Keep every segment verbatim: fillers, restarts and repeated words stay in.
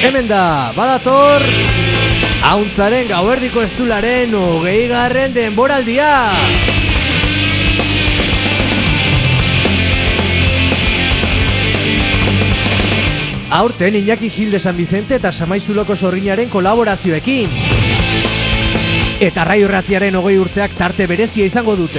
Hemen da, badator Auntzaren gauerdiko estularen hogei garren denboraldia. Aurten Iñaki Gil de San Vicente eta Samaizuloko Sorginaren kolaborazioekin. Eta Arraio Irratiaren hogei urteak tarte berezia izango dute.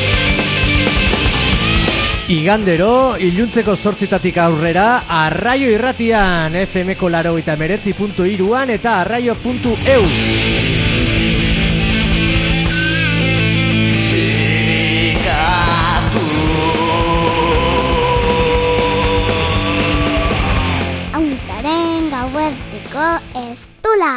Igandero, iluntzeko zortzitatik aurrera, Arraio Irratian, F M-ko laurogeita hemeretzi puntu hiruan eta arraio puntu e u. Auntzaren gauerdiko estula.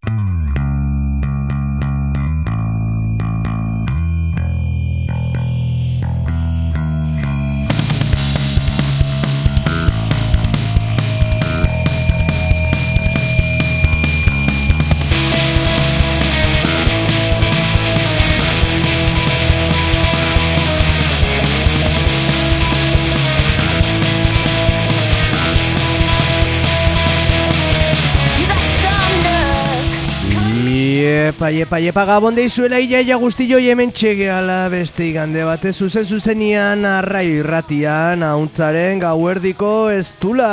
Epa, epa, epa, gabon deizuela iaia guztillo hemen txegeala beste igande batez zuzen zuzenian Arraio Irratian, Auntzaren gauerdiko estula.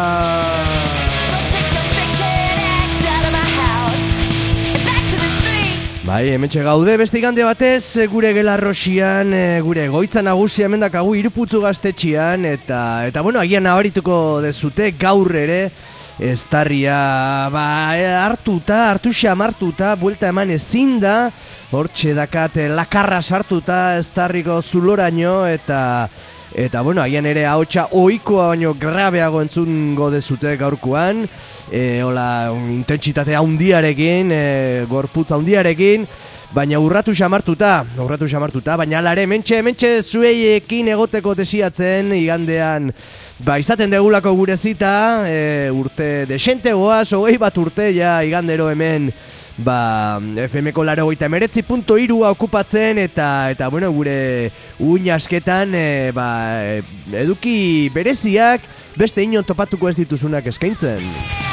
Bai, hemen txegaude beste igande batez gure gelarrosian, gure goitza nagusia hemen dakagu Irputzu gaztetxian, eta, eta bueno, agian nabarituko dezute gaur ere, Estarria, ba, hartuta, hartu xamartuta, buelta eman ezin da, hortxe dakat lakarra sartuta Estarriko zuloraino, eta, eta bueno, agian ere ahotsa ohikoa baino grabeago entzungo dezute gaurkoan, e, hola, intentsitate handiarekin, e, gorputz handiarekin, baina urratu xamartuta, urratu xamartuta, baina alare, mentxe, mentxe zueiekin egoteko desiatzen, igandean, ba, izaten degulako gure zita, e, urte desente goaz, hogei bat urte, ja, igandero hemen, ba, F M-ko laurogeita hemeretzi puntu hirua okupatzen, eta, eta, bueno, gure uin asketan, e, ba, eduki bereziak, beste inon topatuko ez dituzunak eskaintzen.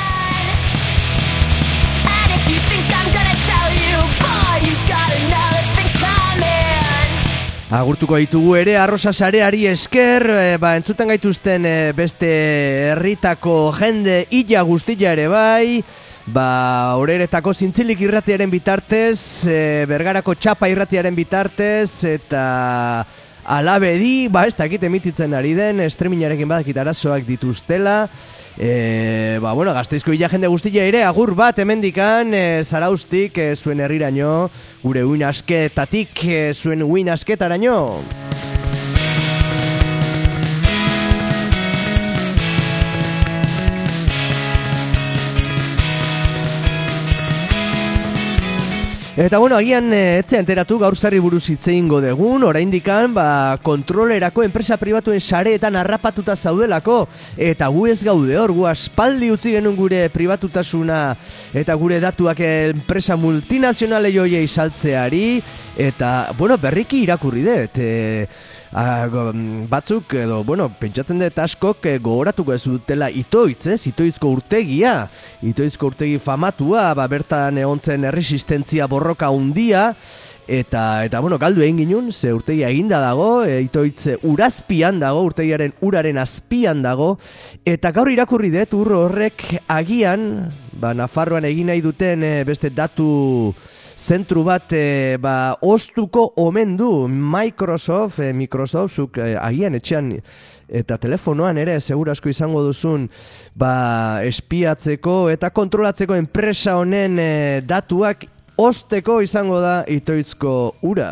Agurtuko ditugu ere arrosa sareari esker, e, ba, entzuten gaituzten e, beste herritako jende illa guztila ere bai, ba, Oreretako Zintzilik irratiaren bitartez, e, Bergarako Txapa irratiaren bitartez, eta Alabedi, ba, ez dakit emititzen ari den, streamingarekin badakit arazoak dituztela, E, ba, bueno, Gasteizko illa jende guztia ere agur bat hemendikan, e, Zaraustik, e, zuen herriraino, gure uin asketatik, e, zuen uin asketaraino. Eta bueno, agian etzea enteratu gaur zarri buruz hitzeingo degun, oraindikan ba, kontrolerako enpresa pribatuen sareetan harrapatuta zaudelako, eta gu ez gaude hor, gu aspaldi utzi genuen gure pribatutasuna eta gure datuak enpresa multinazionale joiei saltzeari, eta bueno, berriki irakurri dut, e, a, batzuk edo, bueno, pentsatzen dut askok e, gogoratuko ez dutela Itoitz, ez? Itoitzko urtegia, Itoitzko urtegi famatua, ba, bertan egon zen erresistentzia borroka hundia, eta, eta bueno, galdu egin ginun, ze urtegia eginda dago, e, Itoitz urazpian dago, urtegiaren uraren azpian dago, eta gaur irakurri dut urro horrek agian, ba, Nafarroan egin nahi duten e, beste datu zentru bat e, ba, ostuko omen du Microsoft, e, Microsoft zuk e, agian etxean eta telefonoan ere segura asko izango duzun ba, espiatzeko eta kontrolatzeko enpresa honen e, datuak osteko izango da Itoitzko ura.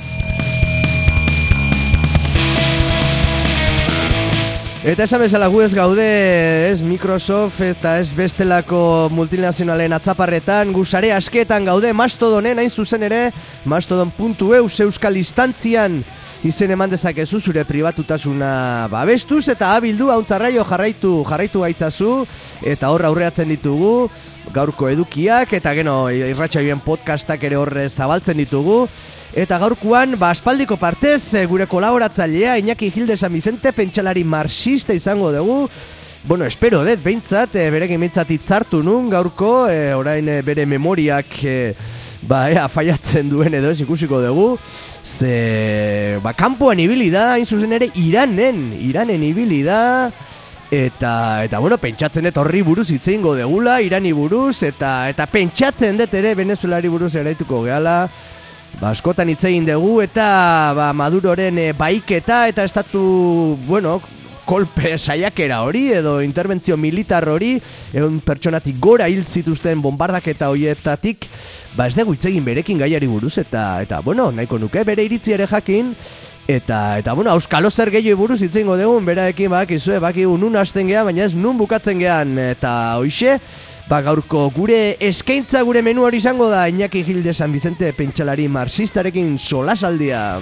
Eta esan bezala gu ez gaude, ez Microsoft eta ez bestelako multinazionalen atzaparretan, gu sare asketan gaude Mastodonen, hain zuzen ere, mastodon puntu e u euskal instantzian izen eman dezakezu zure pribatutasuna babestuz eta abildu Auntzarraio jarraitu jarraitu gaitzazu eta hor aurreatzen ditugu gaurko edukiak eta geno irratsaioen podcastak ere horre zabaltzen ditugu. Eta gaurkoan, ba, aspaldiko partez, gure kolaboratzailea Iñaki Gil de San Vicente pentsalari marxista izango dugu. bueno, espero dut, behintzat, e, berekin behintzat itzartu nun gaurko, e, orain e, bere memoriak e, ba, ea, faiatzen duen edo ez ikusiko dugu, ze, ba, kanpoan ibili da, hain zuzen ere, Iranen, Iranen ibili da, eta, eta bueno, pentsatzen dut horri buruz hitz egingo degula, Irani buruz, eta, eta pentsatzen dut ere Venezuelari buruz eraituko gehala, ba, askotan hitz egin dugu, eta ba, Maduroren e, baiketa, eta estatu, bueno, kolpe saiakera hori, edo interbentzio militar hori, egon pertsonatik gora hil zituzten bombardaketa horietatik, ba ez dugu hitz egin berekin gaiari buruz, eta, eta bueno, nahiko nuke bere iritzi ere jakin, eta, eta bueno, auskalo zer gehioi buruz hitz egingo dugu, beraekin bakizue, bakigu nun hasten gehan, baina ez nun bukatzen gehan, eta hoixe, ba gaurko gure eskaintza, gure menu hori izango da Iñaki Gil de San Vicente pentsalari marxistarekin solasaldia.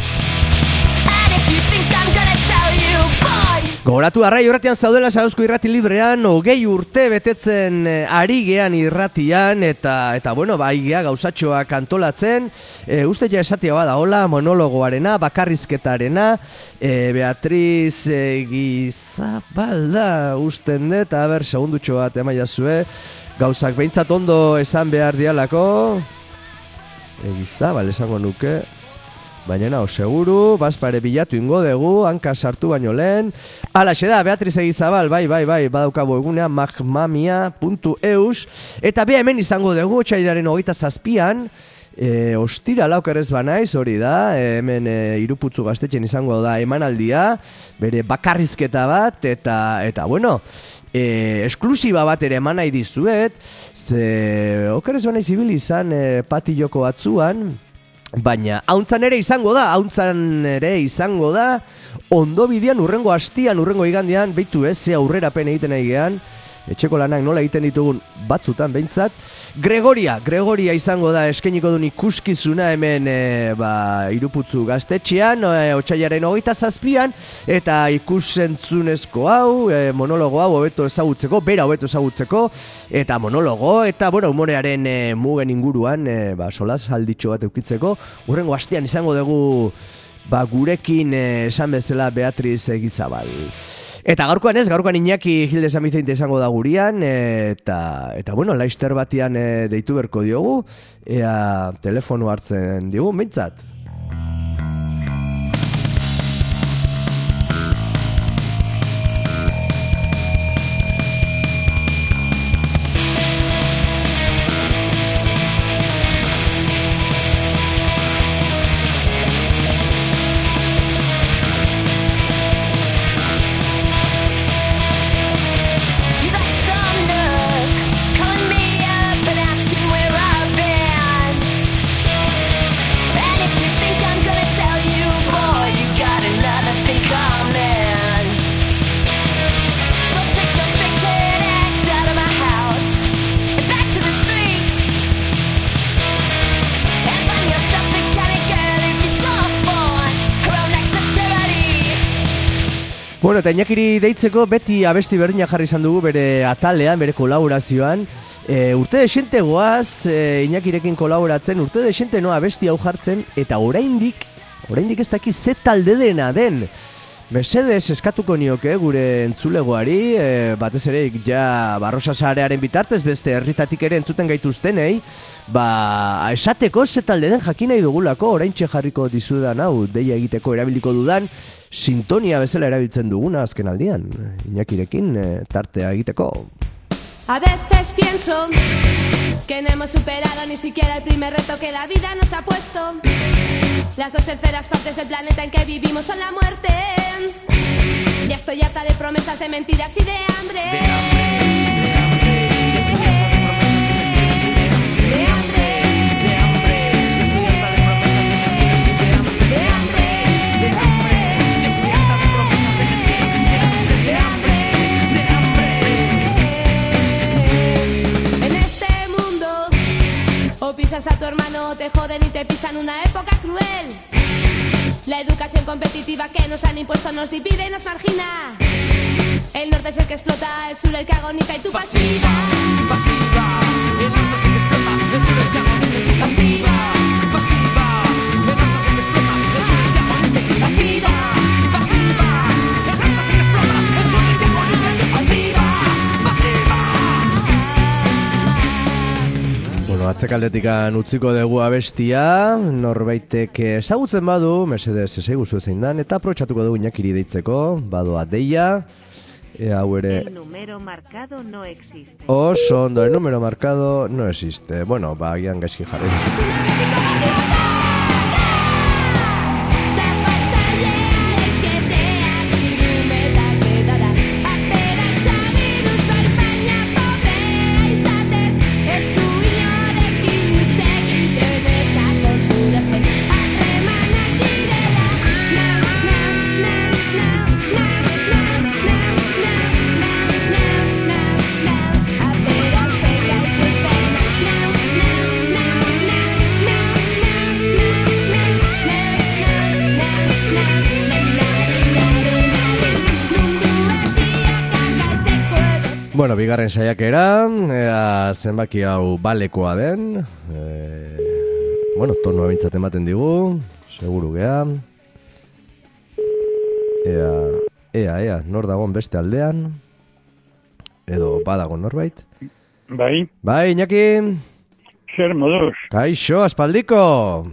Gogoratu arrai irratian zaudela, Zarauzko irrati librean, hogei urte betetzen ari gean irratian, eta, eta bueno, bai gea gauzatxoak antolatzen, e, uste ja esatia bada hola, monologoarena, bakarrizketarena, e, Beatriz e, Gizabalda usten dut, a ber, segundutxo bat emaiazue, gauzak behintzat ondo esan behar dialako, e, Gizabal esango nuke, baina nao, seguru, bazpare bilatu ingo dugu, hanka sartu baino lehen. Alaxe da, Beatriz Egizabal, bai, bai, bai, badaukago egunean, magmamia puntu eus. Eta bea hemen izango dugu, otsailaren hogeita zazpian, e, ostira laukerez banaiz, hori da, e, hemen e, Iruputzu gaztetxen izango da emanaldia, bere bakarrizketa bat, eta, eta bueno, e, esklusiba bat ere eman nahi dizuet, ze okerez banaiz ibili izan e, patilloko batzuan, baina hauntzan ere izango da, hauntzan ere izango da, ondo bidean urrengo hastian, urrengo igandian, beitu ez, ze aurrerapen egiten nahi gehan, etxeko lanak nola egiten ditugun batzutan behintzat. Gregoria, Gregoria izango da eskeniko duen ikuskizuna hemen e, ba, Iruputzu gaztetxean, e, otsailaren hogeita zazpian, eta ikusentzunezko hau, e, monologo hau hobeto ezagutzeko, bera hobeto ezagutzeko, eta monologo, eta bueno, humorearen e, mugen inguruan, e, ba, solaz alditxo bat eukitzeko, urrengo hastian izango dugu ba, gurekin e, esan bezala Beatriz Egizabal. Eta gaurkoan ez, gaurkoan Iñaki Gil de San Vicente izango da gurian, eta, eta bueno, laister batian e, deitu berko diogu, ea telefono hartzen diogu, behintzat. Bueno, eta Iñakiri deitzeko beti abesti berdina jarri izan dugu bere atalean, bere kolaborazioan. E, urte desente goaz, e, Iñakirekin kolaboratzen, urte desente noa abesti hau jartzen, eta oraindik, oraindik ez daki ze talde dena den. Mesedes eskatuko nioke gure entzulegoari, e, batez ere ja Barrosa Sarearen bitartez beste herritatik ere entzuten gaituztenei, ba esateko ze talde den jakin nahi dugulako, oraintxe jarriko dizudan hau, deia egiteko erabiliko dudan, sintonia bezala erabiltzen duguna azken aldian, Iñakirekin e, tartea egiteko. A veces pienso que no hemos superado ni siquiera el primer reto que la vida nos ha puesto. Las dos terceras partes del planeta en que vivimos son la muerte. Ya estoy harta de promesas, de mentiras y de hambre. De hambre. Pisas a tu hermano, te joden y te pisan, una época cruel. La educación competitiva que nos han impuesto nos divide y nos margina. El norte es el que explota, el sur el que agoniza y tu pasiva. Pasiva, el norte es el que explota, el sur el que agoniza y tu pasiva. Pasiva, el norte es el que explota, el sur el que agoniza y tu pasiva. Pasiva, el norte es el que explota, el sur el que agoniza y tu pasiva. Bueno, atzekaldetik utziko dugu abestia, norbaitek ezagutzen badu, mesedez ezaguzu zein dan, eta aprotxatuko dugu Iñakiri deitzeko, badoa deia, e, hau ere... El número marcado no existe. Oso ondo, el número marcado no existe. Bueno, ba, agian gaizki jarri. Bueno, bigarren saiakera, ea zenbaki hau balekoa den, e, bueno, tonua bintzat ematen digu, seguru gea, ea, ea, ea, nor dagoen beste aldean, edo badago norbait. Bai, Bai, Iñaki, zer moduz. kaixo, aspaldiko,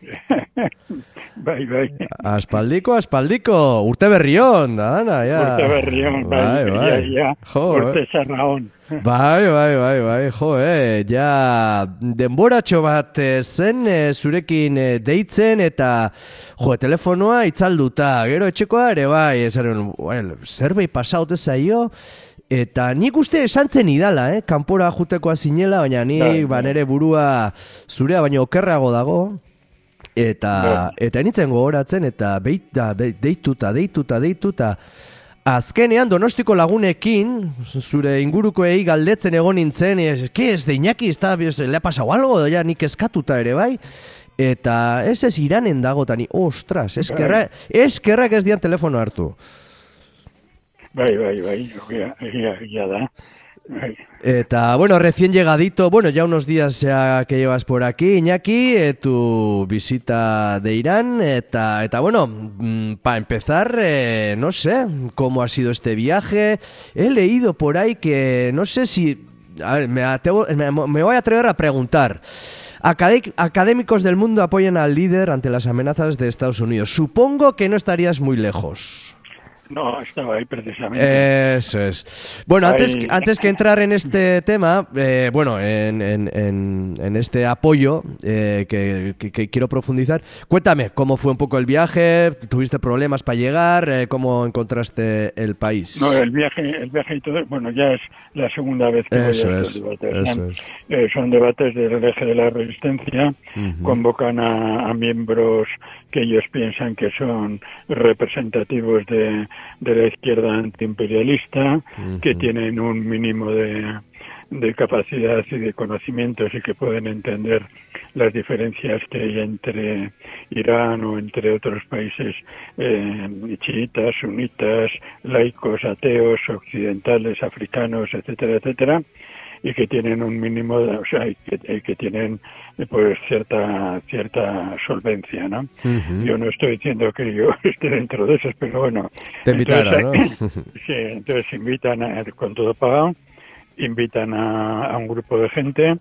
Bai, bai. aspaldiko, aspaldiko, urte berrion, da, dana, ja. Urte berrion, bai, bai, bai. ja, ja. Jo, Urte zarraon. Bai, bai, bai, bai, jo, eh, ja, denboratxo bat eh, zen eh, zurekin eh, deitzen eta, jo, telefonoa itzalduta, gero etxekoa ere bai, zaren, well, zerbait pasaute zaio, eta nik uste esan zen idala, eh, kanpora jutekoa zinela, baina nik, Bai, ba, bai. nere burua zurea baino okerrago dago, eta, Bai. eta enitzen gogoratzen, eta beita, be, deituta, deituta, deituta, azkenean Donostiko lagunekin, zure ingurukoei galdetzen egon nintzen, ez, ke ez de Iñaki, ez da, ez, le ha pasau algo, ja, nik eskatuta ere bai, eta ez ez iranen dago, tani, ostras, eskerra, eskerrak ez dian telefono hartu. Bai, bai, bai, egia, egia, egia da. Bai. Eta, bueno, recién llegadito, bueno, ya unos días ya que llevas por aquí, Iñaki, eh, tu visita de Irán, eta, eta bueno, para empezar, eh, no sé, cómo ha sido este viaje. He leído por ahí que, no sé si, a ver, me, atrevo, me, me voy a atrever a preguntar. Acadé- académicos del mundo apoyan al líder ante las amenazas de Estados Unidos. Supongo que no estarías muy lejos. No, estaba ahí precisamente. Eso es. Bueno, antes, Ahí. antes que entrar en este tema, eh, bueno, en, en, en, en este apoyo eh, que, que, que quiero profundizar, cuéntame cómo fue un poco el viaje, tuviste problemas para llegar, eh, cómo encontraste el país. No, el viaje, el viaje y todo, bueno, ya es la segunda vez que Eso voy a es, estos debates. eso ¿no? es. Eh, son debates del eje de la resistencia, Ujú. convocan a, a miembros que ellos piensan que son representativos de, de la izquierda antiimperialista, Ujú. que tienen un mínimo de, de capacidad y de conocimientos y que pueden entender las diferencias que hay entre Irán o entre otros países eh, chiitas, sunitas, laicos, ateos, occidentales, africanos, etcétera, etcétera, y que tienen un mínimo, de, o sea, y que, y que tienen eh, pues cierta cierta solvencia, ¿no? Ujú. Yo no estoy diciendo que yo esté dentro de esos, pero bueno. Te invitaron, entonces, ¿no? Sí, entonces invitan a, con todo pagado, invitan a, a un grupo de gente.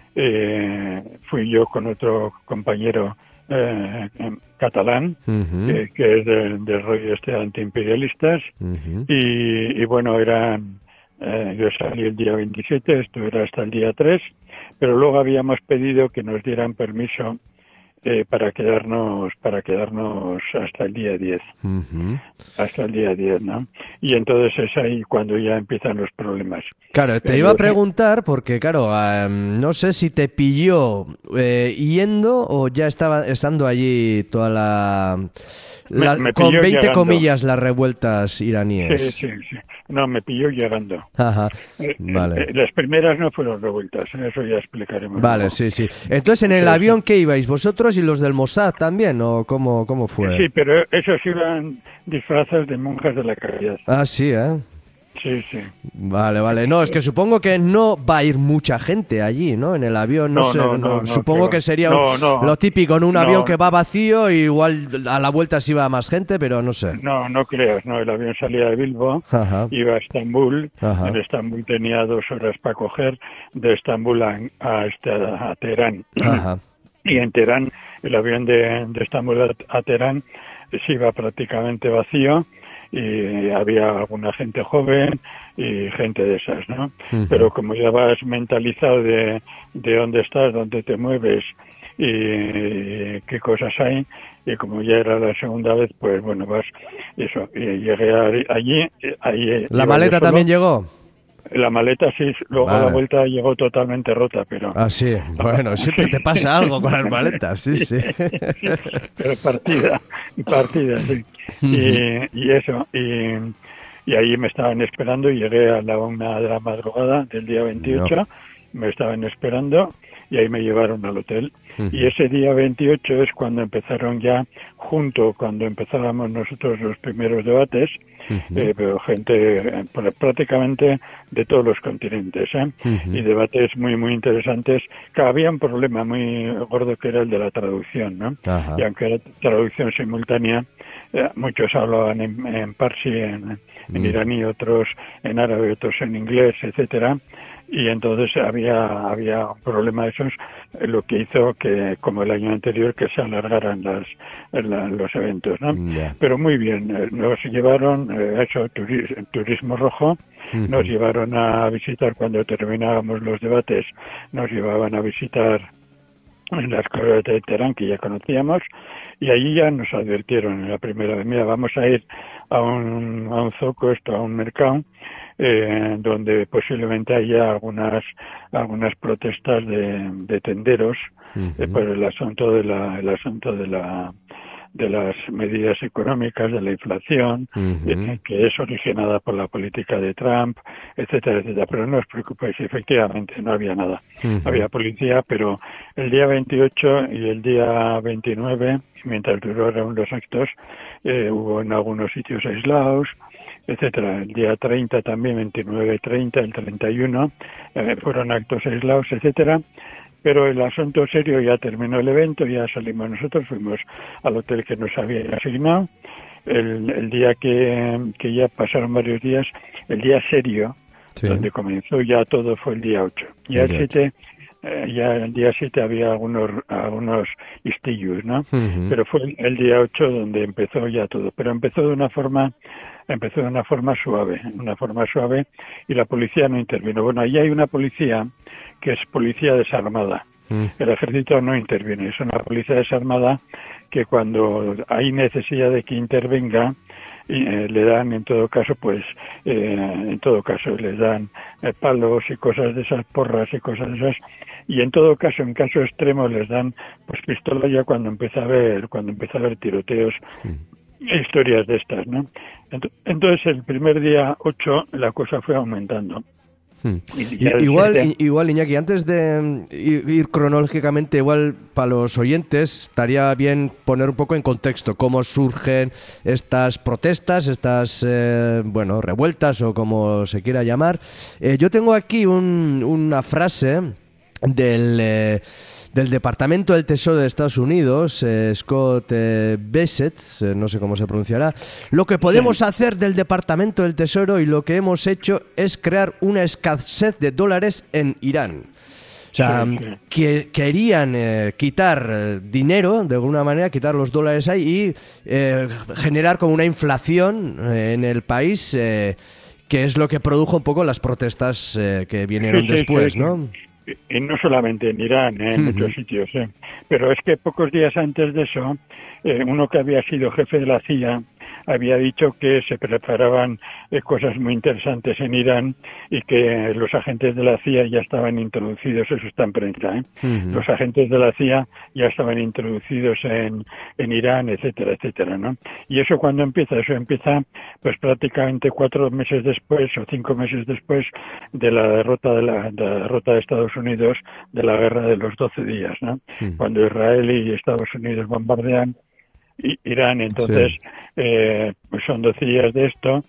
Eh, fui yo con otro compañero eh, em, catalán, Ujú. que, que es del, del rollo este antiimperialistas, Ujú. y, y bueno, eran, eh, yo salí el día veintisiete, esto era hasta el día tres, pero luego habíamos pedido que nos dieran permiso eh, para quedarnos para quedarnos hasta el día diez, Ujú. hasta el día diez, ¿no? Y entonces es ahí cuando ya empiezan los problemas. Claro, te Eh, iba a yo- preguntar porque, claro, em, no sé si te pilló eh, yendo o ya estaba estando allí toda la... la- Me- me con pilló veinte llegando. comillas las revueltas iraníes. Sí, sí, sí. No, me pilló llegando. Ajá, Eh, vale. eh, las primeras no fueron revueltas, eso ya explicaremos. Vale, luego. sí, sí. Entonces, ¿en el avión qué ibais? ¿Vosotros y los del Mossad también? ¿O cómo, cómo fue? Sí, pero esos iban disfrazados de monjas de la caridad. Ah, sí, ¿eh? sí, sí. Vale, vale. No, es que supongo que no va a ir mucha gente allí, ¿no? En el avión, no, No, sé. no, no, no, no, supongo que que sería no, un- no, lo típico en un no. avión que va vacío y igual a la vuelta sí va más gente, pero no sé. No, no creas, no, el avión salía de Bilbao, Ajá. iba a Estambul, Ajá. en Estambul tenía dos horas para coger, de Estambul a, a, este, a Teherán. Ajá. Y en Teherán, el avión de, de Estambul a, a Teherán se iba prácticamente vacío y había alguna gente joven y gente de esas, ¿no? Ujú. Pero como ya vas mentalizado de, de dónde estás, dónde te mueves y qué cosas hay, y como ya era la segunda vez, pues bueno, vas, eso, y llegué a- allí, ahí ¿La iba maleta yo solo. también llegó? La maleta sí, luego a la Vale. vuelta llegó totalmente rota, pero... Ah, sí. Bueno, siempre te pasa algo con las maletas, sí, sí. Pero partida, partida, sí. Y, y eso, y, y ahí me estaban esperando y llegué a la una de la madrugada del día veintiocho, No. me estaban esperando y ahí me llevaron al hotel. Ujú. Y ese día veintiocho es cuando empezaron ya, junto cuando empezábamos nosotros los primeros debates, Ujú. eh, pero gente eh, pr- prácticamente de todos los continentes, ¿eh? Ujú. Y debates muy, muy interesantes. Que había un problema muy gordo que era el de la traducción, ¿no? Ajá. Y aunque era traducción simultánea, eh, muchos hablaban en, en parsi, en, en Mm. iraní, otros en árabe, otros en inglés, etcétera. Y entonces había había un problema de esos, eh, lo que hizo que, como el año anterior, que se alargaran las, la- los eventos, ¿no? Ya. Pero muy bien, eh, nos llevaron eh, a eso, turi- turismo rojo, Ujú. nos llevaron a visitar cuando terminábamos los debates, nos llevaban a visitar en las cosas de Teherán que ya conocíamos, y allí ya nos advirtieron en la primera vez, mira, vamos a ir a un, a un zoco, esto, a un mercado, eh, donde posiblemente haya algunas algunas protestas de, de tenderos, Ujú. eh, por el asunto de la el asunto de la de las medidas económicas, de la inflación, Ujú. eh, que es originada por la política de Trump, etcétera, etcétera. Pero no os preocupéis, efectivamente no había nada. Ujú. Había policía, pero el día veintiocho y el día veintinueve, mientras duraron los actos, eh, hubo en algunos sitios aislados, etcétera. El día treinta también, veintinueve y treinta, el treinta y uno, eh, fueron actos aislados, etcétera. Pero el asunto serio ya terminó el evento, ya salimos nosotros, fuimos al hotel que nos habían asignado. El, el día que, que ya pasaron varios días, el día serio, Sí. donde comenzó ya todo, fue el día ocho. Ya El el día siete, eh, ya el día siete había algunos algunos istillos, ¿no? Ujú. Pero fue el, el día ocho donde empezó ya todo. Pero empezó de una forma empezó de una forma suave, una forma suave, y la policía no intervino. Bueno, ahí hay una policía que es policía desarmada. Mm. El ejército no interviene, es una policía desarmada que cuando hay necesidad de que intervenga, eh, le dan en todo caso, pues, eh, en todo caso, les dan eh, palos y cosas de esas, porras y cosas de esas, y en todo caso, en caso extremo, les dan, pues, pistola ya cuando empieza a haber, cuando empieza a haber tiroteos, historias de estas, ¿no? Ent- Entonces, el primer día ocho, la cosa fue aumentando. Hmm. Y I- ya el Igual, siete- i- igual, Iñaki, antes de mm, ir, ir cronológicamente, igual para los oyentes estaría bien poner un poco en contexto cómo surgen estas protestas, estas, eh, bueno, revueltas o como se quiera llamar. Eh, yo tengo aquí un- una frase del... eh, del Departamento del Tesoro de Estados Unidos, eh, Scott eh, Bessent, eh, no sé cómo se pronunciará. Lo que podemos Sí. hacer del Departamento del Tesoro y lo que hemos hecho es crear una escasez de dólares en Irán. O sea, Sí, sí. que querían eh, quitar eh, dinero, de alguna manera, quitar los dólares ahí y eh, generar como una inflación eh, en el país, eh, que es lo que produjo un poco las protestas eh, que vinieron Sí, sí, después, sí, ¿no? Y y no solamente en Irán, ¿eh? en Ujú. muchos sitios. ¿eh? Pero es que pocos días antes de eso, eh, uno que había sido jefe de la C I A había dicho que se preparaban eh, cosas muy interesantes en Irán y que los agentes de la C I A ya estaban introducidos, eso está en prensa, ¿eh? Ujú. Los agentes de la C I A ya estaban introducidos en, en Irán, etcétera, etcétera, ¿no? Y eso cuando empieza, eso empieza pues prácticamente cuatro meses después o cinco meses después de la derrota de la, de la derrota de Estados Unidos, de la guerra de los doce días, ¿no? Ujú. Cuando Israel y Estados Unidos bombardean Irán. Entonces, sí. eh, pues son doce días de esto,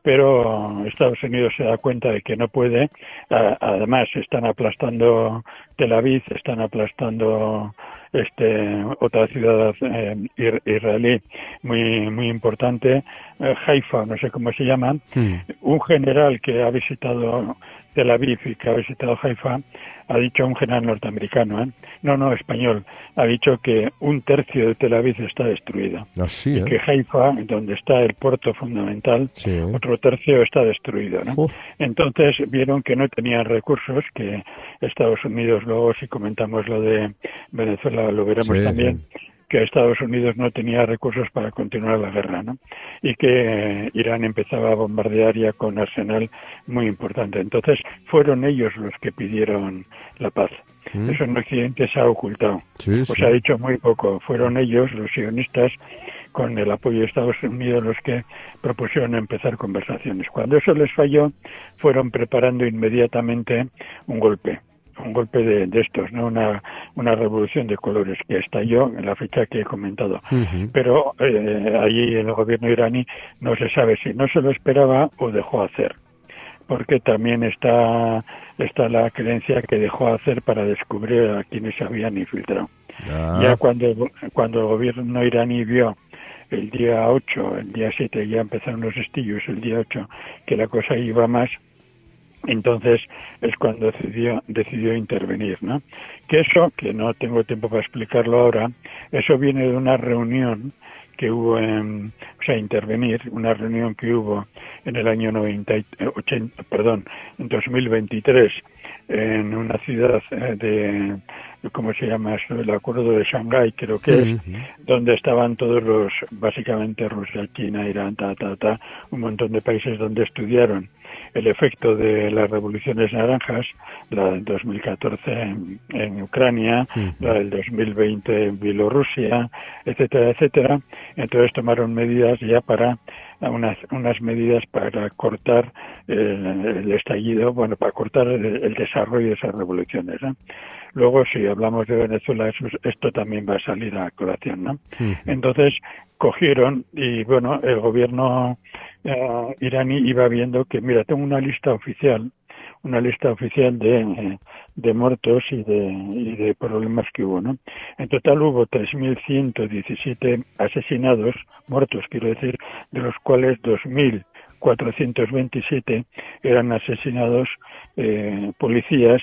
pero Estados Unidos se da cuenta de que no puede. Además, están aplastando Tel Aviv, están aplastando este otra ciudad eh, israelí muy muy importante, eh, Haifa, no sé cómo se llama. Sí. Un general que ha visitado Tel Aviv y que ha visitado Haifa ha dicho, un general norteamericano, ¿eh? no, no, español, ha dicho que un tercio de Tel Aviv está destruido. Así, ¿eh? Y que Haifa, donde está el puerto fundamental, sí, ¿eh? otro tercio está destruido, ¿no? Uh. Entonces vieron que no tenían recursos, que Estados Unidos, luego si comentamos lo de Venezuela lo veremos sí, también, sí. que Estados Unidos no tenía recursos para continuar la guerra, ¿no? Y que Irán empezaba a bombardear ya con arsenal muy importante. Entonces fueron ellos los que pidieron la paz. ¿Mm? Eso en Occidente se ha ocultado. Sí, sí. O se ha dicho muy poco. Fueron ellos, los sionistas, con el apoyo de Estados Unidos, los que propusieron empezar conversaciones. Cuando eso les falló, fueron preparando inmediatamente un golpe. un golpe de, de estos, ¿no? Una, una revolución de colores que estalló en la fecha que he comentado. Uh-huh. Pero eh, allí el gobierno iraní no se sabe si no se lo esperaba o dejó hacer. Porque también está, está la creencia que dejó hacer para descubrir a quienes se habían infiltrado. Ah. Ya cuando, cuando el gobierno iraní vio el día ocho, el día siete, ya empezaron los estillos, el día ocho, que la cosa iba más, entonces es cuando decidió, decidió intervenir, ¿no? Que eso, que no tengo tiempo para explicarlo ahora, eso viene de una reunión que hubo en, o sea, intervenir, una reunión que hubo en el año noventa, ochenta, perdón, en dos mil veintitrés, en una ciudad de, ¿cómo se llama eso? El acuerdo de Shanghái, creo que es, uh-huh. donde estaban todos los, básicamente Rusia, China, Irán, ta, ta, ta, un montón de países donde estudiaron el efecto de las revoluciones naranjas, la del dos mil catorce en, en Ucrania, uh-huh. la del dos mil veinte en Bielorrusia, etcétera, etcétera. Entonces tomaron medidas ya para, unas, unas medidas para cortar el, el estallido, bueno, para cortar el, el desarrollo de esas revoluciones, ¿no? Luego, si hablamos de Venezuela, eso, esto también va a salir a colación, ¿no? Uh-huh. Entonces, cogieron y, bueno, el gobierno Uh, iraní iba viendo que, mira, tengo una lista oficial, una lista oficial de, de muertos y de, y de problemas que hubo, ¿no? En total hubo tres mil ciento diecisiete asesinados, muertos, quiero decir, de los cuales dos mil cuatrocientos veintisiete eran asesinados eh, policías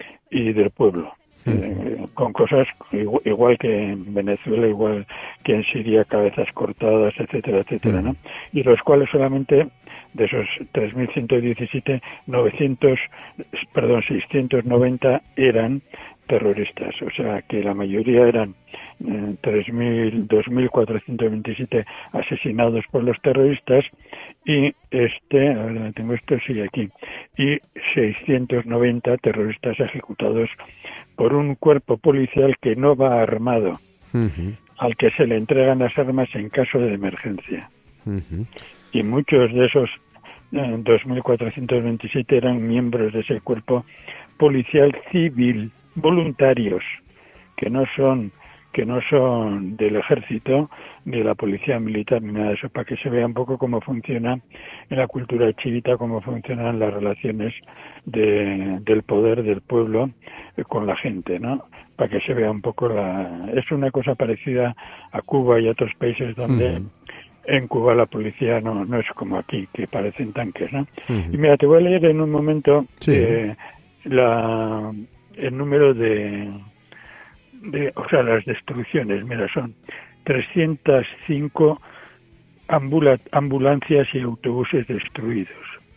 y del pueblo. Eh, con cosas igual, igual que en Venezuela, igual que en Siria, cabezas cortadas, etcétera, etcétera, ¿no? Y los cuales solamente de esos tres mil ciento diecisiete, novecientos, perdón, seiscientos noventa eran terroristas, o sea que la mayoría eran eh, tres mil, dos mil cuatrocientos veintisiete asesinados por los terroristas y este, a ver, tengo esto, sí, aquí, y seiscientos noventa terroristas ejecutados por un cuerpo policial que no va armado, uh-huh. al que se le entregan las armas en caso de emergencia. Uh-huh. Y muchos de esos eh, dos mil cuatrocientos veintisiete eran miembros de ese cuerpo policial civil, voluntarios, que no son que no son del ejército, ni de la policía militar, ni nada de eso, para que se vea un poco cómo funciona en la cultura chiita, cómo funcionan las relaciones de, del poder del pueblo con la gente, ¿no? Para que se vea un poco la... Es una cosa parecida a Cuba y a otros países donde... Mm. En Cuba la policía no, no es como aquí, que parecen tanques, ¿no? Mm. Y mira, te voy a leer en un momento sí. eh, la, el número de... De, o sea, las destrucciones, mira, son trescientas cinco ambula, ambulancias y autobuses destruidos,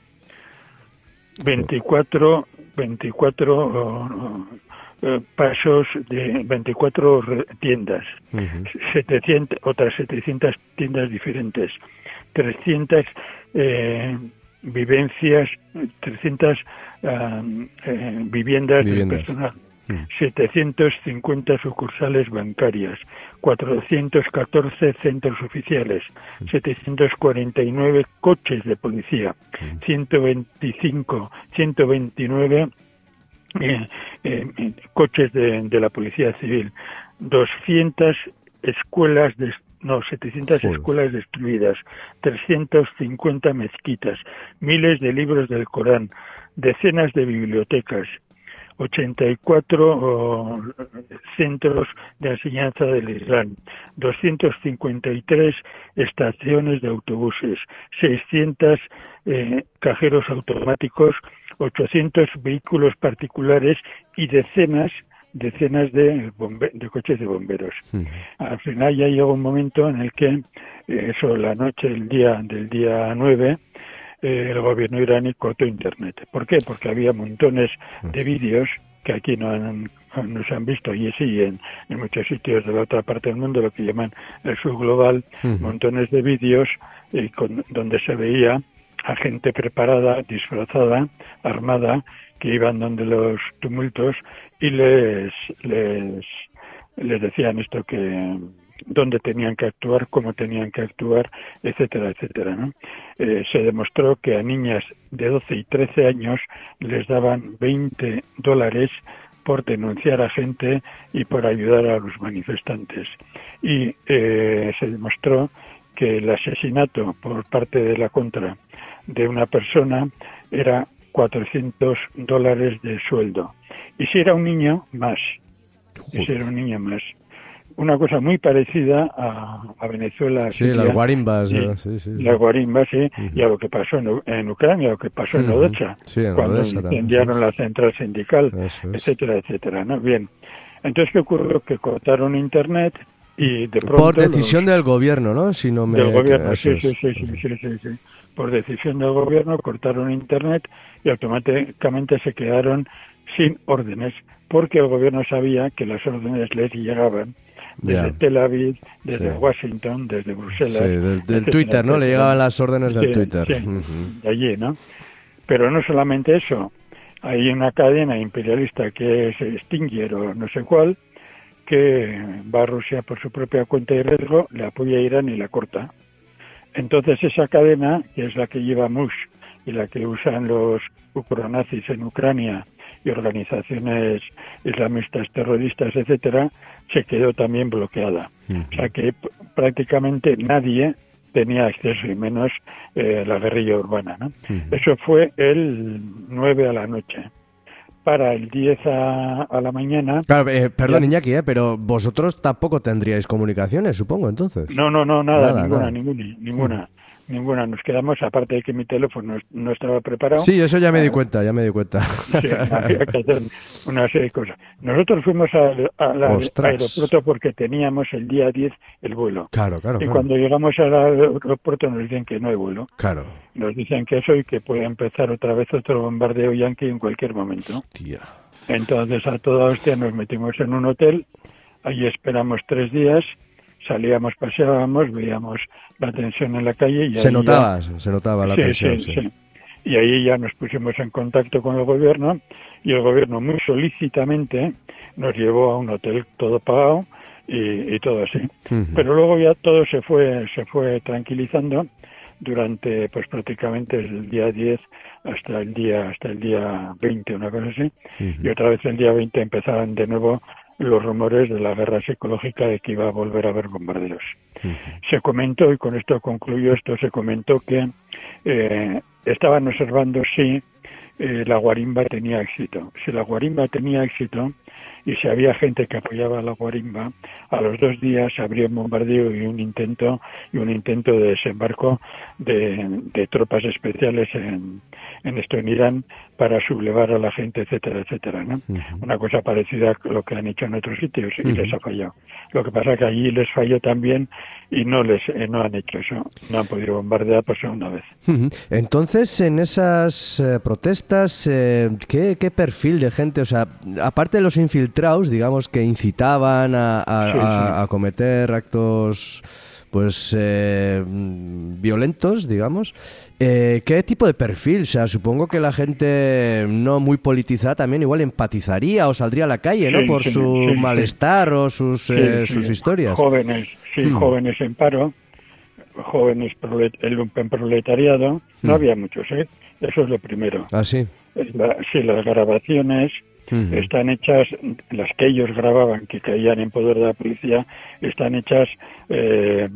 veinticuatro, veinticuatro uh, uh, pasos de veinticuatro tiendas, uh-huh. setecientas, otras setecientas tiendas diferentes, trescientas eh, vivencias, trescientas uh, eh, viviendas, viviendas del personal. setecientas cincuenta sucursales bancarias, cuatrocientos catorce centros oficiales, setecientos cuarenta y nueve coches de policía, ciento veinticinco, ciento veintinueve eh, eh, coches de, de la policía civil, doscientas escuelas de, no, setecientas Joder. escuelas destruidas, trescientas cincuenta mezquitas, miles de libros del Corán, decenas de bibliotecas, ochenta y cuatro oh, centros de enseñanza del Islam, doscientos cincuenta y tres estaciones de autobuses, seiscientos eh, cajeros automáticos, ochocientos vehículos particulares y decenas decenas de, bombe- de coches de bomberos. Mm. Al final ya llegó un momento en el que, eh, eso, la noche del día del día nueve, eh, el gobierno iraní cortó Internet. ¿Por qué? Porque había montones de vídeos que aquí no, han, no se han visto, y sí, en, en muchos sitios de la otra parte del mundo, lo que llaman el sur global, Mm. montones de vídeos eh, con, donde se veía a gente preparada, disfrazada, armada, que iban donde los tumultos y les les les decían esto, que dónde tenían que actuar, cómo tenían que actuar, etcétera, etcétera, ¿no? Eh, se demostró que a niñas de doce y trece años les daban veinte dólares por denunciar a gente y por ayudar a los manifestantes. Y eh, se demostró que el asesinato por parte de la Contra de una persona era cuatrocientos dólares de sueldo. Y si era un niño, más. Y si era un niño, más. Una cosa muy parecida a, a Venezuela. Sí, Siria, las guarimbas. y, eh, sí, sí, sí. Las guarimbas, sí, Uh-huh. y a lo que pasó en, en Ucrania, lo que pasó en Uh-huh. Odessa, Sí, en cuando Odessa también, incendiaron sí. la central sindical, Eso es. etcétera, etcétera, ¿no? Bien. Entonces, ¿qué ocurrió? Que cortaron Internet y de pronto... Por decisión los, del gobierno, ¿no? Si no me... del gobierno, eso sí, sí, es. sí, sí, sí, sí, sí. Por decisión del gobierno cortaron Internet y automáticamente se quedaron sin órdenes, porque el gobierno sabía que las órdenes les llegaban desde Ya. Tel Aviv, desde Sí. Washington, desde Bruselas. Sí, del, del etcétera, Twitter, ¿no? Le etcétera. llegaban las órdenes del Sí, Twitter. sí, Ujú. de allí, ¿no? Pero no solamente eso, hay una cadena imperialista que es Stinger o no sé cuál, que va a Rusia por su propia cuenta y riesgo, le apoya a Irán y la corta. Entonces esa cadena, que es la que lleva Mush y la que usan los ucronazis en Ucrania y organizaciones islamistas terroristas, etcétera, se quedó también bloqueada. Ujú. O sea que p- prácticamente nadie tenía acceso, y menos eh, la guerrilla urbana, ¿no? Ujú. Eso fue el nueve a la noche. Para el diez a, a la mañana... Claro, eh, perdón, Ya. Iñaki, eh, pero vosotros tampoco tendríais comunicaciones, supongo, entonces. No, no, no, nada, Nada, ninguna, nada. ninguna, ninguna, ninguna. Nos quedamos, aparte de que mi teléfono no estaba preparado. Sí, eso ya me di Ah, cuenta, ya me di cuenta. Sí, había que hacer una serie de cosas. Nosotros fuimos al, al Ostras. aeropuerto porque teníamos el día diez el vuelo. Claro, claro, Y claro. cuando llegamos al aeropuerto nos dicen que no hay vuelo. Claro. Nos dicen que eso y que puede empezar otra vez otro bombardeo yanqui en cualquier momento. Hostia. Entonces a toda hostia nos metimos en un hotel, allí esperamos tres días, salíamos, paseábamos, veíamos la tensión en la calle. Y Se ahí notaba, ya- se notaba la sí, tensión, sí, sí. sí. Y ahí ya nos pusimos en contacto con el gobierno y el gobierno muy solícitamente nos llevó a un hotel todo pagado y, y todo así. Ujú. Pero luego ya todo se fue se fue tranquilizando durante pues prácticamente desde el día diez hasta el día hasta el día veinte, una cosa así. Ujú. Y otra vez el día veinte empezaban de nuevo los rumores de la guerra psicológica de que iba a volver a haber bombardeos. Ujú. Se comentó, y con esto concluyo esto, se comentó que eh, estaban observando si eh, la guarimba tenía éxito. Si la guarimba tenía éxito y si había gente que apoyaba a la guarimba, a los dos días habría un bombardeo y un intento y un intento de desembarco de, de tropas especiales en, en esto en Irán para sublevar a la gente, etcétera, etcétera, ¿no? Ujú. Una cosa parecida a lo que han hecho en otros sitios y Ujú. les ha fallado. Lo que pasa es que allí les falló también y no les eh, no han hecho eso, no han podido bombardear por segunda vez. Ujú. Entonces, en esas eh, protestas, eh, ¿qué, ¿qué perfil de gente? O sea, aparte de los infiltrados, digamos, que incitaban a, a- Sí, sí. a- a cometer actos pues eh, mm, violentos, digamos, eh, ¿qué tipo de perfil? O sea, supongo que la gente no muy politizada también igual empatizaría o saldría a la calle, ¿no? Sí, Por sí, su sí, sí. malestar o sus, Sí, eh, sí. sus historias. Jóvenes, sí, Hmm. jóvenes en paro, jóvenes prolet el lumpenproletariado, no Hmm. había muchos, ¿eh? Eso es lo primero. Ah, sí. La- sí, las grabaciones Uh-huh. Están hechas, las que ellos grababan, que caían en poder de la policía, están hechas eh,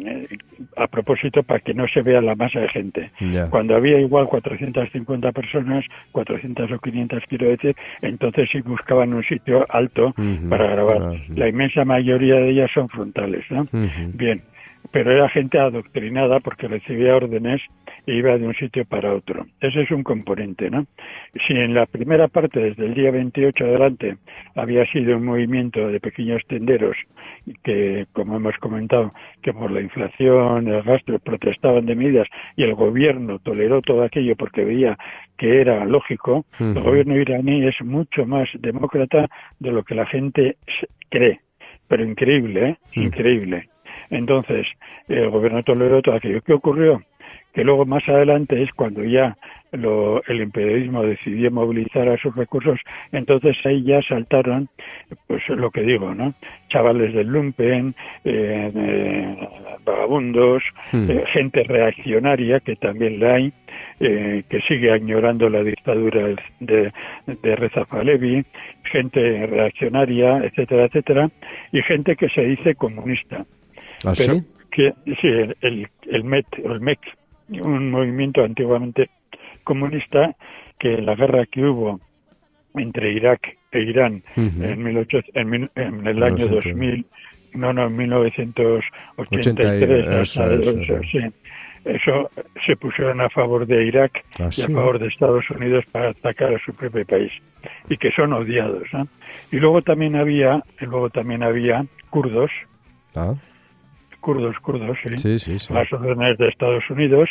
a propósito para que no se vea la masa de gente. Yeah. Cuando había igual cuatrocientas cincuenta personas, cuatrocientas o quinientas quiero decir, entonces sí buscaban un sitio alto uh-huh. para grabar. Uh-huh. La inmensa mayoría de ellas son frontales, ¿no? Uh-huh. Bien, pero era gente adoctrinada porque recibía órdenes e iba de un sitio para otro. Ese es un componente, ¿no? Si en la primera parte, desde el día veintiocho adelante, había sido un movimiento de pequeños tenderos que, como hemos comentado, que por la inflación, el gasto, protestaban de medidas y el gobierno toleró todo aquello porque veía que era lógico, uh-huh. el gobierno iraní es mucho más demócrata de lo que la gente cree. Pero increíble, ¿eh? Uh-huh. Increíble. Entonces, el gobierno toleró todo aquello. ¿Qué ocurrió? Que luego más adelante es cuando ya lo, el imperialismo decidió movilizar a sus recursos, entonces ahí ya saltaron, pues lo que digo, ¿no? Chavales del lumpen, eh, eh, vagabundos, mm. eh, gente reaccionaria, que también la hay, eh, que sigue añorando la dictadura de, de Reza Pahlavi, gente reaccionaria, etcétera, etcétera, y gente que se dice comunista. ¿Ah, Pero sí? Que, sí, el, el, el M E T, o el M E C, un movimiento antiguamente comunista que en la guerra que hubo entre Irak e Irán uh-huh. en, mil ochocientos, en, mil, en el año dos mil, no, no, en mil novecientos ochenta y tres, ochenta, hasta eso, eso, sí. Eso se pusieron a favor de Irak ¿Ah, y a sí? favor de Estados Unidos para atacar a su propio país y que son odiados, ¿no? Y luego también había, y luego también había kurdos. ¿Ah? kurdos, kurdos, ¿sí? Sí, sí, sí. Las órdenes de Estados Unidos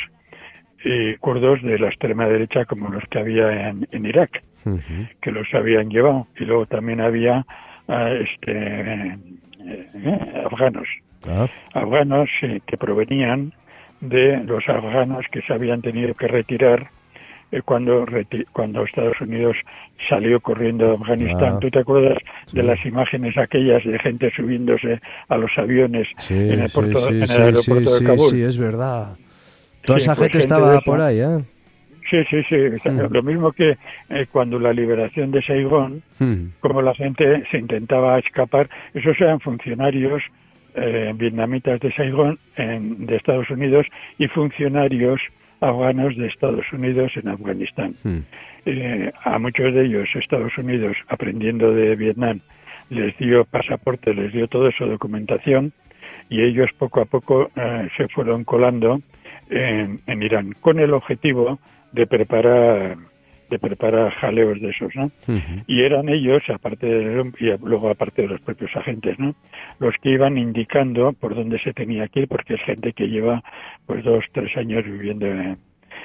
y kurdos de la extrema derecha como los que había en, en Irak, uh-huh. que los habían llevado. Y luego también había uh, este, eh, eh, afganos, ah. afganos eh, que provenían de los afganos que se habían tenido que retirar cuando cuando Estados Unidos salió corriendo de Afganistán. Ah, ¿Tú te acuerdas sí. de las imágenes aquellas de gente subiéndose a los aviones sí, en el, puerto, sí, en el sí, aeropuerto sí, de Kabul? Sí, sí, es verdad. Toda sí, esa pues gente estaba por ahí, ¿eh? Sí, sí, sí. Mm. Lo mismo que eh, cuando la liberación de Saigón, mm. como la gente se intentaba escapar, esos eran funcionarios eh, vietnamitas de Saigón, en, de Estados Unidos, y funcionarios afganos de Estados Unidos en Afganistán. Mm. Eh, a muchos de ellos, Estados Unidos, aprendiendo de Vietnam, les dio pasaporte, les dio todo eso, documentación, y ellos poco a poco eh, se fueron colando en, en Irán, con el objetivo de preparar de preparar jaleos de esos, ¿no? Uh-huh. Y eran ellos, aparte de, y luego aparte de los propios agentes, ¿no? Los que iban indicando por dónde se tenía que ir, porque es gente que lleva pues dos, tres años viviendo en,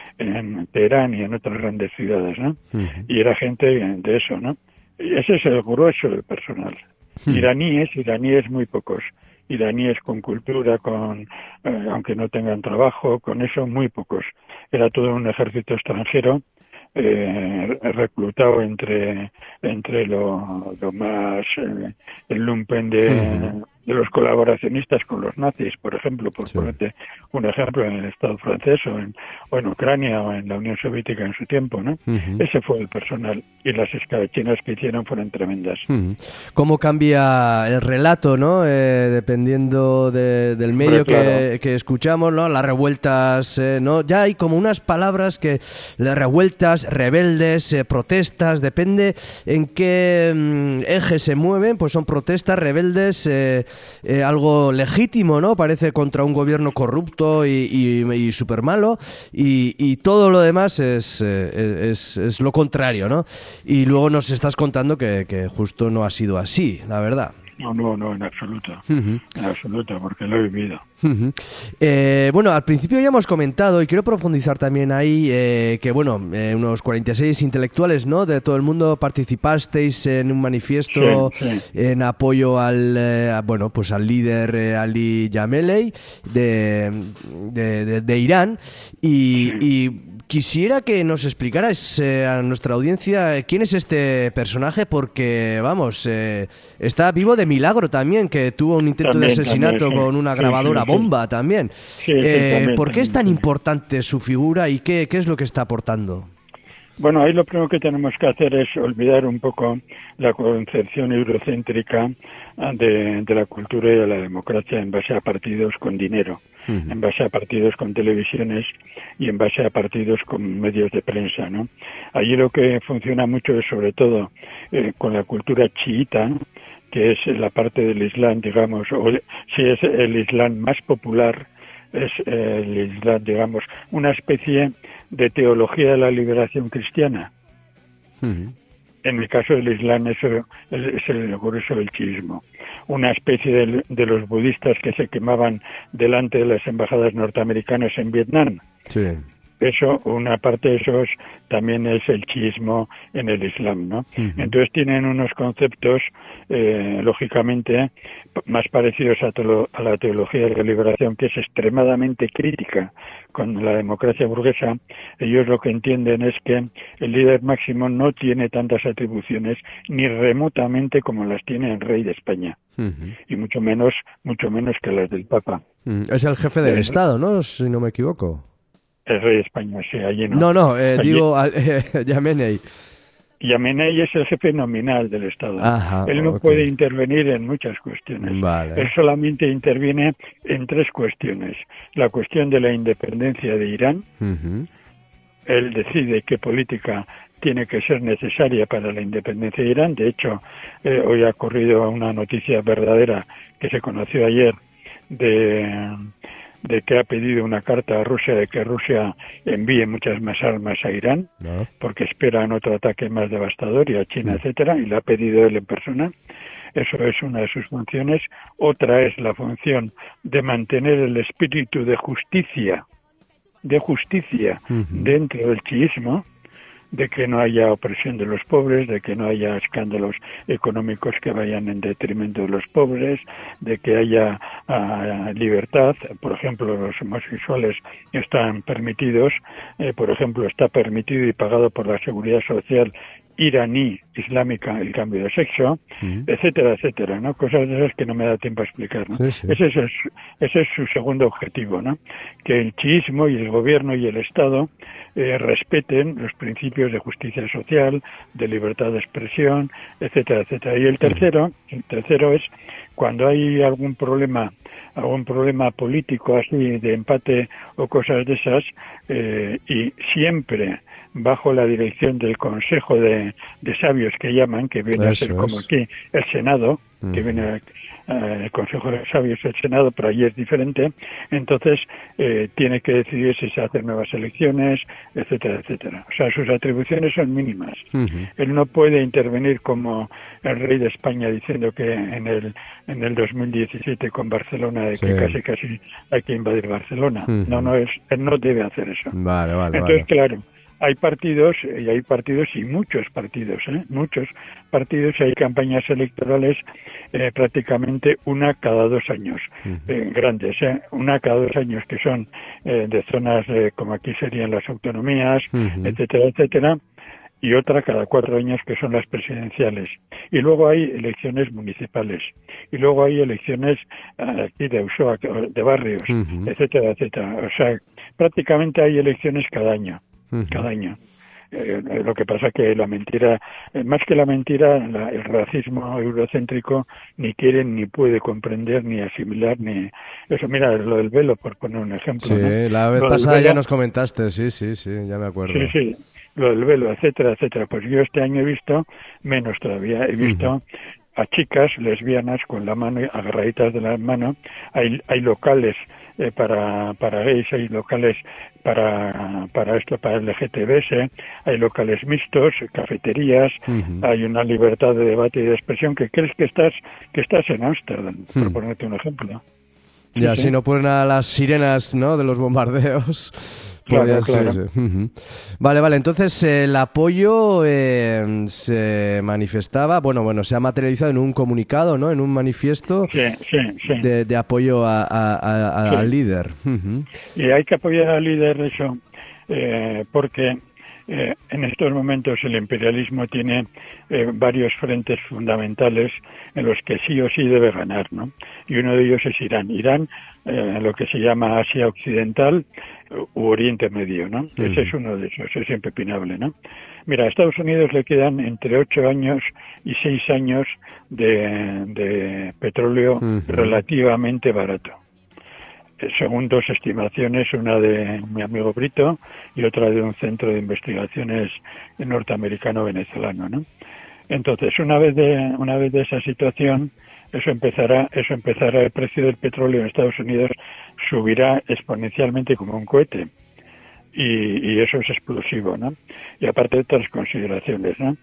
en Teherán y en otras grandes ciudades, ¿no? Uh-huh. Y era gente de eso, ¿no? Y ese es el grueso del personal. Uh-huh. Iraníes, iraníes muy pocos. Iraníes con cultura, con eh, aunque no tengan trabajo, con eso muy pocos. Era todo un ejército extranjero eh, reclutado entre entre lo, lo más eh, el lumpen de, uh-huh. de los colaboracionistas con los nazis, por ejemplo, por sí. ponerte un ejemplo, en el Estado francés o en, o en Ucrania o en la Unión Soviética en su tiempo, ¿no? Uh-huh. Ese fue el personal, y las escarachinas que hicieron fueron tremendas. Uh-huh. ¿Cómo cambia el relato, no? Eh, dependiendo de, del medio Pero, claro. que, que escuchamos, ¿no? Las revueltas, eh, ¿no? Ya hay como unas palabras que las revueltas, rebeldes, eh, protestas, depende en qué mm, eje se mueven, pues son protestas, rebeldes, eh, eh, algo legítimo, ¿no? Parece contra un gobierno corrupto y, y, y súper malo, y, y todo lo demás es, eh, es, es lo contrario, ¿no? Y luego nos estás contando que, que justo no ha sido así, la verdad. No, no, no, en absoluto. Uh-huh. En absoluto, porque lo he vivido. Uh-huh. Eh, bueno, al principio ya hemos comentado, y quiero profundizar también ahí, eh, que bueno, eh, unos cuarenta y seis intelectuales, ¿no?, de todo el mundo participasteis en un manifiesto sí, sí. en apoyo al, eh, a, bueno, pues al líder eh, Ali Jamelei de, de, de, de Irán, y, sí. y quisiera que nos explicaras eh, a nuestra audiencia quién es este personaje, porque, vamos, eh, está vivo de milagro también, que tuvo un intento también, de asesinato también, sí. con una grabadora sí, sí, bomba sí. también. Sí, eh, sí, también. ¿Por qué es tan importante su figura y qué, qué es lo que está aportando? Bueno, ahí lo primero que tenemos que hacer es olvidar un poco la concepción eurocéntrica de, de la cultura y de la democracia en base a partidos con dinero, uh-huh. en base a partidos con televisiones y en base a partidos con medios de prensa, ¿no? Allí lo que funciona mucho es sobre todo eh, con la cultura chiita, que es la parte del Islam, digamos, o si es el Islam más popular, es el Islam, digamos, una especie de teología de la liberación cristiana. Uh-huh. En el caso del Islam eso es el grueso del chiismo. Una especie de, de los budistas que se quemaban delante de las embajadas norteamericanas en Vietnam. Sí. Eso, una parte de eso es, también es el chiismo en el Islam, ¿no? Uh-huh. Entonces tienen unos conceptos, eh, lógicamente, más parecidos a, tolo, a la teología de la liberación, que es extremadamente crítica con la democracia burguesa. Ellos lo que entienden es que el líder máximo no tiene tantas atribuciones ni remotamente como las tiene el rey de España. Uh-huh. Y mucho menos, mucho menos que las del Papa. Uh-huh. Es el jefe del el, Estado, ¿no? Si no me equivoco. El rey de España, sí, allí no. No, no, eh, allí... digo eh, Yamenei. Yamenei es el jefe nominal del Estado. Ajá, Él no okay. puede intervenir en muchas cuestiones. Vale. Él solamente interviene en tres cuestiones. La cuestión de la independencia de Irán. Uh-huh. Él decide qué política tiene que ser necesaria para la independencia de Irán. De hecho, eh, hoy ha corrido una noticia verdadera que se conoció ayer de... de que ha pedido una carta a Rusia de que Rusia envíe muchas más armas a Irán, no. porque esperan otro ataque más devastador, y a China, sí. etcétera, y lo ha pedido él en persona. Eso es una de sus funciones. Otra es la función de mantener el espíritu de justicia, de justicia uh-huh. dentro del chiismo, de que no haya opresión de los pobres, de que no haya escándalos económicos que vayan en detrimento de los pobres, de que haya uh, libertad. Por ejemplo, los homosexuales están permitidos, eh, por ejemplo, está permitido y pagado por la Seguridad Social iraní islámica el cambio de sexo, uh-huh. etcétera, etcétera, ¿no? Cosas de esas que no me da tiempo a explicar, ¿no? Sí, sí. Ese, es el, ese es su segundo objetivo, ¿no? Que el chiismo y el gobierno y el Estado eh, respeten los principios de justicia social, de libertad de expresión, etcétera, etcétera. Y el tercero, el tercero es cuando hay algún problema, algún problema político así de empate o cosas de esas, eh, y siempre bajo la dirección del Consejo de, de Sabios que llaman, que viene Eso a ser como es. aquí el Senado, uh-huh. que viene eh, el Consejo de Sabios, el Senado, pero allí es diferente. Entonces eh, tiene que decidir si se hacen nuevas elecciones, etcétera, etcétera. O sea, sus atribuciones son mínimas. Uh-huh. Él no puede intervenir como el rey de España diciendo que en el en el dos mil diecisiete con Barcelona de sí. que casi casi hay que invadir Barcelona. Uh-huh. No, no es, él no debe hacer eso. Vale, vale. Entonces, vale. claro. Hay partidos, y hay partidos y muchos partidos, ¿eh? muchos partidos, y hay campañas electorales eh, prácticamente una cada dos años, uh-huh. eh, grandes, ¿eh? una cada dos años, que son eh, de zonas eh, como aquí serían las autonomías, uh-huh. etcétera, etcétera, y otra cada cuatro años, que son las presidenciales. Y luego hay elecciones municipales, y luego hay elecciones eh, aquí de Auzoa, de barrios, uh-huh. etcétera, etcétera. O sea, prácticamente hay elecciones cada año. Uh-huh. Cada año. Eh, lo que pasa que la mentira, eh, más que la mentira, la, el racismo eurocéntrico ni quiere ni puede comprender ni asimilar ni eso. Mira, lo del velo, por poner un ejemplo. Sí, ¿no? la vez lo pasada velo, ya nos comentaste, sí, sí, sí, ya me acuerdo. Sí, sí, lo del velo, etcétera, etcétera. Pues yo este año he visto, menos todavía, he visto uh-huh. a chicas lesbianas con la mano, agarraditas de la mano. Hay, hay locales eh, para, para gays, hay locales para para esto, para L G T B S, hay locales mixtos, cafeterías, uh-huh. hay una libertad de debate y de expresión que crees que estás que estás en Ámsterdam, uh-huh. por ponerte un ejemplo. Sí, ya, sí. Si no ponen a las sirenas, ¿no?, de los bombardeos. Claro, claro. Sí, sí. Uh-huh. Vale, vale, entonces eh, el apoyo eh, se manifestaba, bueno, bueno, se ha materializado en un comunicado, ¿no?, en un manifiesto sí, sí, sí. De, de apoyo a, a, a, a, sí. al líder. Uh-huh. Y hay que apoyar al líder, eso, eh, porque eh, en estos momentos el imperialismo tiene eh, varios frentes fundamentales en los que sí o sí debe ganar, ¿no? Y uno de ellos es Irán. Irán, eh, lo que se llama Asia Occidental u Oriente Medio, ¿no? Uh-huh. Ese es uno de esos, es impepinable, ¿no? Mira, a Estados Unidos le quedan entre ocho años y seis años de, de petróleo uh-huh. relativamente barato. Según dos estimaciones, una de mi amigo Brito y otra de un centro de investigaciones norteamericano-venezolano, ¿no? Entonces, una vez de una vez de esa situación, eso empezará, eso empezará, el precio del petróleo en Estados Unidos subirá exponencialmente como un cohete. Y, y eso es explosivo, ¿no? Y aparte de otras consideraciones, ¿no?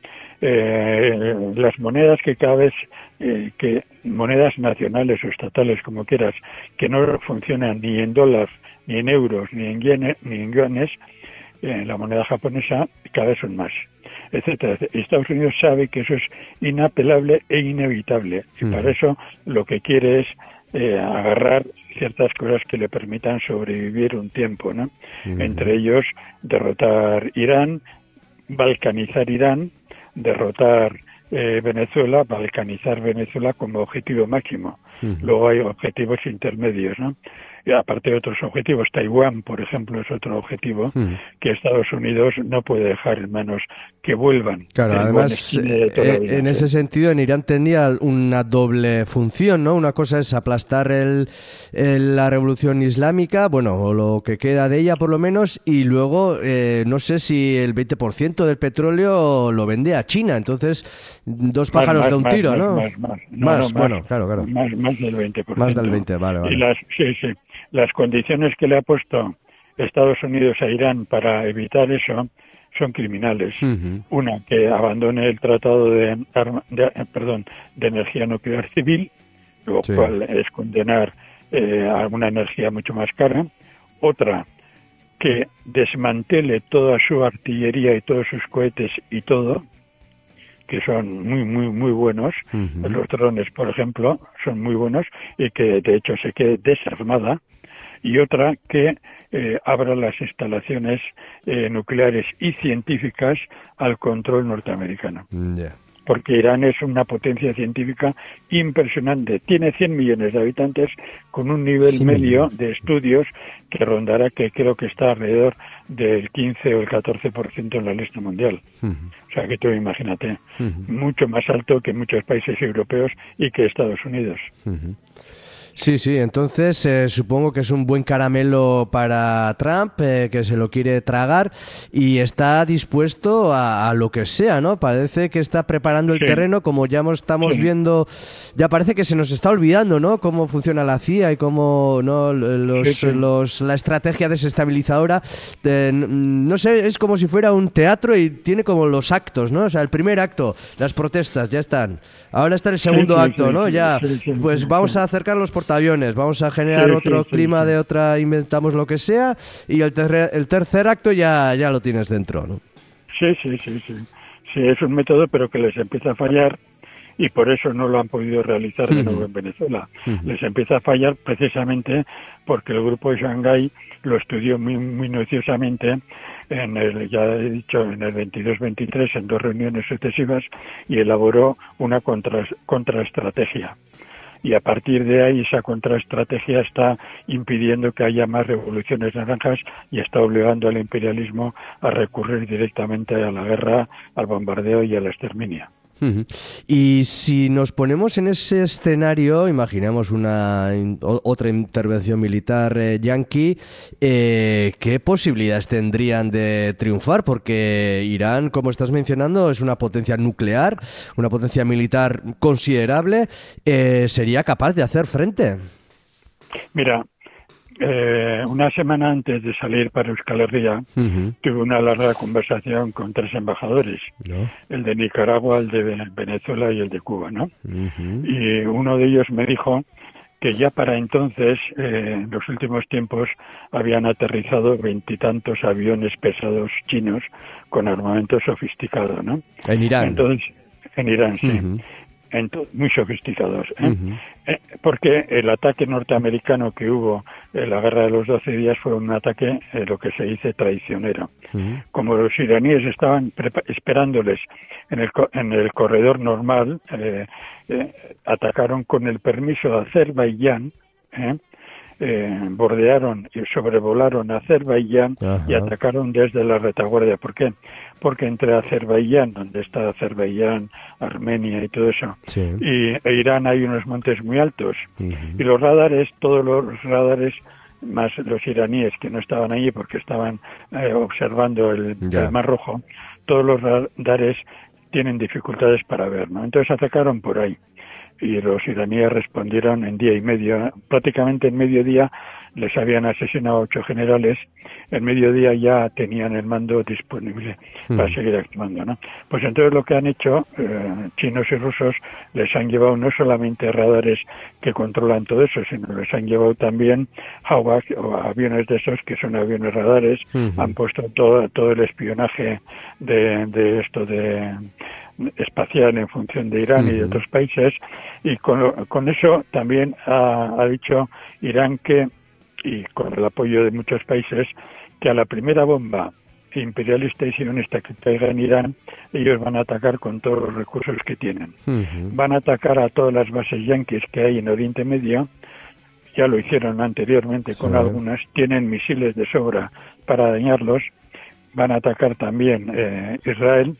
Eh, las monedas que cada vez, eh, que monedas nacionales o estatales, como quieras, que no funcionan ni en dólares, ni en euros, ni en yenes, ni en yuanes, eh, la moneda japonesa cada vez son más, etcétera. Estados Unidos sabe que eso es inapelable e inevitable, y para eso lo que quiere es eh, agarrar ciertas cosas que le permitan sobrevivir un tiempo, ¿no? Uh-huh. Entre ellos, derrotar Irán, balcanizar Irán, derrotar eh, Venezuela, balcanizar Venezuela como objetivo máximo. Uh-huh. Luego hay objetivos intermedios, ¿no? Y aparte de otros objetivos, Taiwán, por ejemplo, es otro objetivo uh-huh. que Estados Unidos no puede dejar en manos, que vuelvan. Claro, además, eh, en ese sentido, en Irán tenía una doble función, ¿no? Una cosa es aplastar el, el, la revolución islámica, bueno, o lo que queda de ella por lo menos, y luego, eh, no sé si el veinte por ciento del petróleo lo vende a China, entonces, dos pájaros más, de un más, tiro, más, ¿no? Más, más, no, más no, bueno, más, claro, claro. Más, más del veinte por ciento. Más del veinte, vale, vale. Y las, sí, sí. Las condiciones que le ha puesto Estados Unidos a Irán para evitar eso son criminales. Uh-huh. Una, que abandone el tratado de, arma, de, perdón, de energía nuclear civil, lo sí. cual es condenar eh, a una energía mucho más cara. Otra, que desmantele toda su artillería y todos sus cohetes y todo, que son muy, muy, muy buenos. Uh-huh. Los drones, por ejemplo, son muy buenos y que, de hecho, se quede desarmada. Y otra, que eh, abra las instalaciones eh, nucleares y científicas al control norteamericano. Yeah. Porque Irán es una potencia científica impresionante. Tiene cien millones de habitantes con un nivel sí, medio de estudios que rondará, que creo que está alrededor del quince o el catorce por ciento en la lista mundial. Uh-huh. O sea, que tú imagínate, uh-huh. mucho más alto que muchos países europeos y que Estados Unidos. Uh-huh. Sí, sí, entonces eh, supongo que es un buen caramelo para Trump, eh, que se lo quiere tragar y está dispuesto a, a lo que sea, ¿no? Parece que está preparando el sí. terreno, como ya estamos sí. viendo, ya parece que se nos está olvidando, ¿no? Cómo funciona la C I A y cómo, ¿no? Los, sí, sí. los la estrategia desestabilizadora, de, no sé, es como si fuera un teatro y tiene como los actos, ¿no? O sea, el primer acto, las protestas, ya están. Ahora está el segundo sí, sí, acto, sí, ¿no? Sí, ya, sí, sí, pues sí, vamos sí. a acercar los aviones, vamos a generar sí, otro sí, clima sí, sí. de otra, inventamos lo que sea y el, ter- el tercer acto ya, ya lo tienes dentro, ¿no? Sí, sí, sí, sí. Sí, es un método pero que les empieza a fallar y por eso no lo han podido realizar de nuevo en Venezuela. Uh-huh. Les empieza a fallar precisamente porque el grupo de Shanghái lo estudió muy minuciosamente en el, ya he dicho, en el veintidós veintitrés en dos reuniones sucesivas y elaboró una contra, contraestrategia. Y a partir de ahí esa contraestrategia está impidiendo que haya más revoluciones naranjas y está obligando al imperialismo a recurrir directamente a la guerra, al bombardeo y a la exterminio. Uh-huh. Y si nos ponemos en ese escenario, imaginamos una in, o, otra intervención militar eh, yanqui, eh, ¿qué posibilidades tendrían de triunfar? Porque Irán, como estás mencionando, es una potencia nuclear, una potencia militar considerable, eh, ¿sería capaz de hacer frente? Mira, Eh, una semana antes de salir para Euskal Herria, uh-huh. tuve una larga conversación con tres embajadores, ¿no? El de Nicaragua, el de Venezuela y el de Cuba, ¿no? Uh-huh. Y uno de ellos me dijo que ya para entonces, eh, en los últimos tiempos, habían aterrizado veintitantos aviones pesados chinos con armamento sofisticado, ¿no? En Irán. Entonces, en Irán, sí. Uh-huh. en to- muy sofisticados, ¿eh? Ujú. Eh, porque el ataque norteamericano que hubo en la guerra de los doce días fue un ataque, eh, lo que se dice, traicionero. Ujú. Como los iraníes estaban prepa- esperándoles en el, co- en el corredor normal, eh, eh, atacaron con el permiso de Azerbaiyán, ¿eh? Eh, bordearon y sobrevolaron Azerbaiyán Ajá. y atacaron desde la retaguardia. ¿Por qué? Porque entre Azerbaiyán, donde está Azerbaiyán, Armenia y todo eso, Sí. y e Irán hay unos montes muy altos. Ujú. Y los radares, todos los radares, más los iraníes que no estaban allí porque estaban eh, observando el, Ya. el Mar Rojo, todos los radares tienen dificultades para ver, ¿no? Entonces atacaron por ahí. Y los iraníes respondieron en día y medio. Prácticamente en mediodía les habían asesinado ocho generales. En mediodía ya tenían el mando disponible para Mm. seguir actuando, ¿no? Pues entonces lo que han hecho eh, chinos y rusos, les han llevado no solamente radares que controlan todo eso, sino les han llevado también Hawk o aviones de esos que son aviones radares. Ujú. Han puesto todo todo el espionaje de, de esto de espacial en función de Irán y de Ujú. otros países, y con, lo- con eso también ha, ha dicho Irán que, y con el apoyo de muchos países, que a la primera bomba imperialista y sionista que caiga en Irán, ellos van a atacar con todos los recursos que tienen. Ujú. Van a atacar a todas las bases yanquis que hay en Oriente Medio. Ya lo hicieron anteriormente con Sí. algunas, tienen misiles de sobra para dañarlos. Van a atacar también eh, Israel,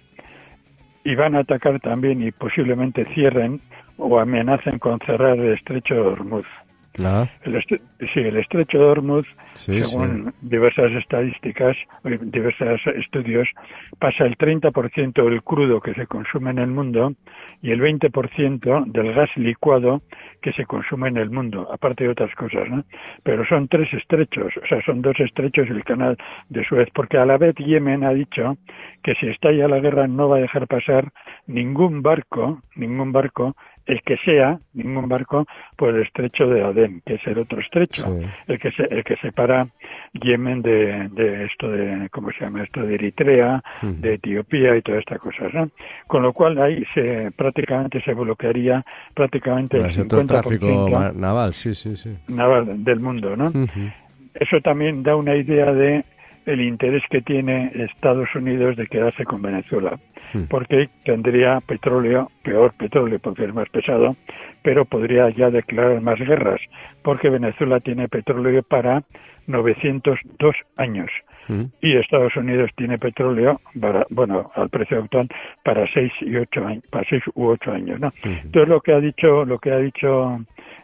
y van a atacar también y posiblemente cierren o amenacen con cerrar el estrecho de Hormuz. Ah, El estre- sí, el estrecho de Hormuz, sí, según diversas estadísticas, eh, diversos estudios, pasa el treinta por ciento del crudo que se consume en el mundo y el veinte por ciento del gas licuado que se consume en el mundo, aparte de otras cosas, ¿no? Pero son tres estrechos, o sea, son dos estrechos y el canal de Suez, porque a la vez Yemen ha dicho que si estalla la guerra no va a dejar pasar ningún barco, ningún barco, el que sea, ningún barco, por el estrecho de Adén, que es el otro estrecho, Sí. el que se, el que separa Yemen de, de esto de, ¿cómo se llama esto? De Eritrea, Ujú. de Etiopía y todas estas cosas, ¿no? Con lo cual ahí se prácticamente se bloquearía prácticamente el Bueno, es otro cincuenta por tráfico ciento ma- naval, sí, sí, sí. naval del mundo, ¿no? Ujú. Eso también da una idea de el interés que tiene Estados Unidos de quedarse con Venezuela, Mm. porque tendría petróleo, peor petróleo porque es más pesado, pero podría ya declarar más guerras, porque Venezuela tiene petróleo para novecientos dos años. Mm. Y Estados Unidos tiene petróleo, para, bueno, al precio actual, para seis y ocho años, para seis u ocho años, ¿no? Ujú. Entonces lo que ha dicho, lo que ha dicho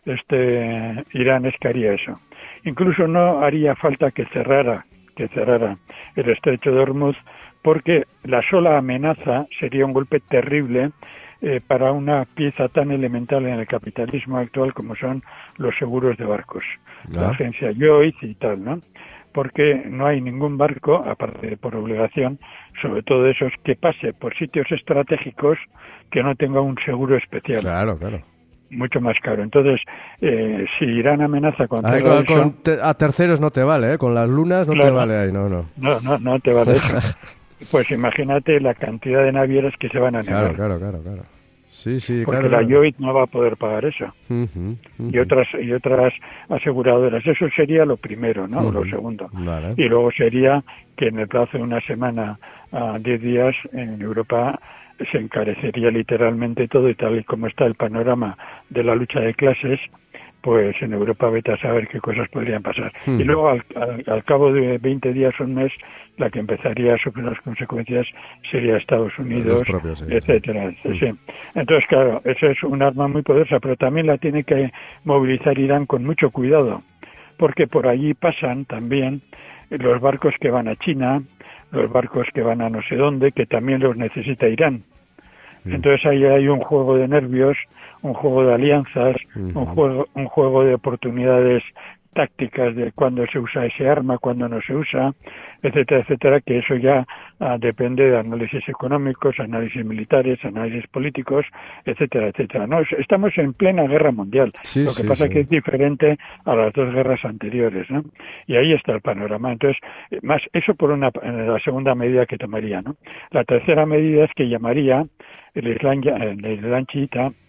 este Irán es que haría eso. Incluso no haría falta que cerrara, que cerrara el estrecho de Hormuz, porque la sola amenaza sería un golpe terrible eh, para una pieza tan elemental en el capitalismo actual como son los seguros de barcos, la Ah. agencia Lloyds y tal, ¿no? Porque no hay ningún barco, aparte de por obligación, sobre todo esos, que pase por sitios estratégicos que no tenga un seguro especial, Claro, claro. mucho más caro. Entonces, eh, si Irán amenaza con Ahí cerrar con- eso, con te- a terceros no te vale, ¿eh? Con las lunas no te Claro. vale ahí, no, no. no, no, no te vale eso. Pues imagínate la cantidad de navieras que se van a negar. Claro, claro, claro, claro. Sí, sí, Porque claro. la claro. Lloyd no va a poder pagar eso. Ujú, ujú. Y otras y otras aseguradoras. Eso sería lo primero, ¿no? O lo Ujú. segundo. Vale. Y luego sería que en el plazo de una semana a diez días en Europa se encarecería literalmente todo, y tal y como está el panorama de la lucha de clases, pues en Europa vete a saber qué cosas podrían pasar. Hmm. Y luego al, al, al cabo de veinte días o un mes, la que empezaría a sufrir las consecuencias sería Estados Unidos, Los propios, sí, etcétera. sí. Sí. Entonces, claro, eso es un arma muy poderosa, pero también la tiene que movilizar Irán con mucho cuidado, porque por allí pasan también los barcos que van a China, los barcos que van a no sé dónde, que también los necesita Irán. Mm. Entonces ahí hay un juego de nervios, un juego de alianzas, Ujú. un juego, un juego de oportunidades tácticas de cuándo se usa ese arma, cuándo no se usa, etcétera, etcétera, que eso ya ah, depende de análisis económicos, análisis militares, análisis políticos, etcétera, etcétera. No, Es- estamos en plena guerra mundial. Sí, Lo que sí, pasa sí. es que es diferente a las dos guerras anteriores, ¿no? Y ahí está el panorama. Entonces, eh, más eso por una en la segunda medida que tomaría, ¿no? La tercera medida es que llamaría el Islam, ya- el Islam chiita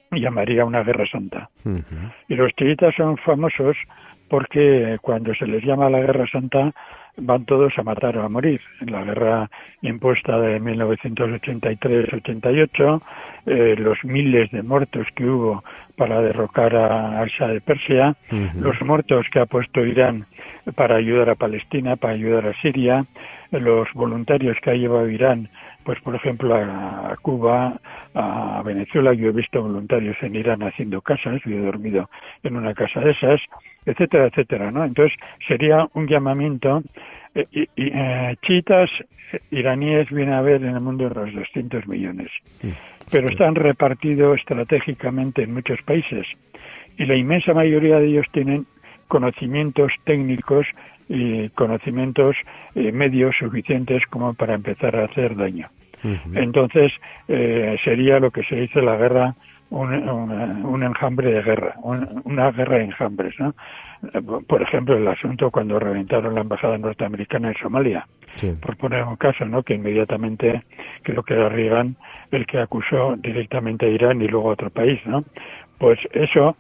llamaría una guerra santa. Uh-huh. Y los chiitas son famosos porque cuando se les llama la guerra santa van todos a matar o a morir. En la guerra impuesta de mil novecientos ochenta y tres ochenta y ocho, eh, los miles de muertos que hubo para derrocar a, al Shah de Persia, uh-huh. los muertos que ha puesto Irán para ayudar a Palestina, para ayudar a Siria, los voluntarios que ha llevado Irán, pues por ejemplo a, a Cuba, a Venezuela. Yo he visto voluntarios en Irán haciendo casas, yo he dormido en una casa de esas, etcétera, etcétera, ¿no? Entonces sería un llamamiento. Eh, y, y, eh, chiitas iraníes viene a haber en el mundo unos doscientos millones, sí, pero están repartidos estratégicamente en muchos países y la inmensa mayoría de ellos tienen conocimientos técnicos y conocimientos eh, medios suficientes como para empezar a hacer daño. Uh-huh. Entonces eh, sería lo que se dice la guerra, un, un, un enjambre de guerra, un, una guerra de enjambres, ¿no? Por ejemplo, el asunto cuando reventaron la embajada norteamericana en Somalia, sí. por poner un caso, ¿no? Que inmediatamente creo que era Reagan el que acusó directamente a Irán y luego a otro país, ¿no? Pues eso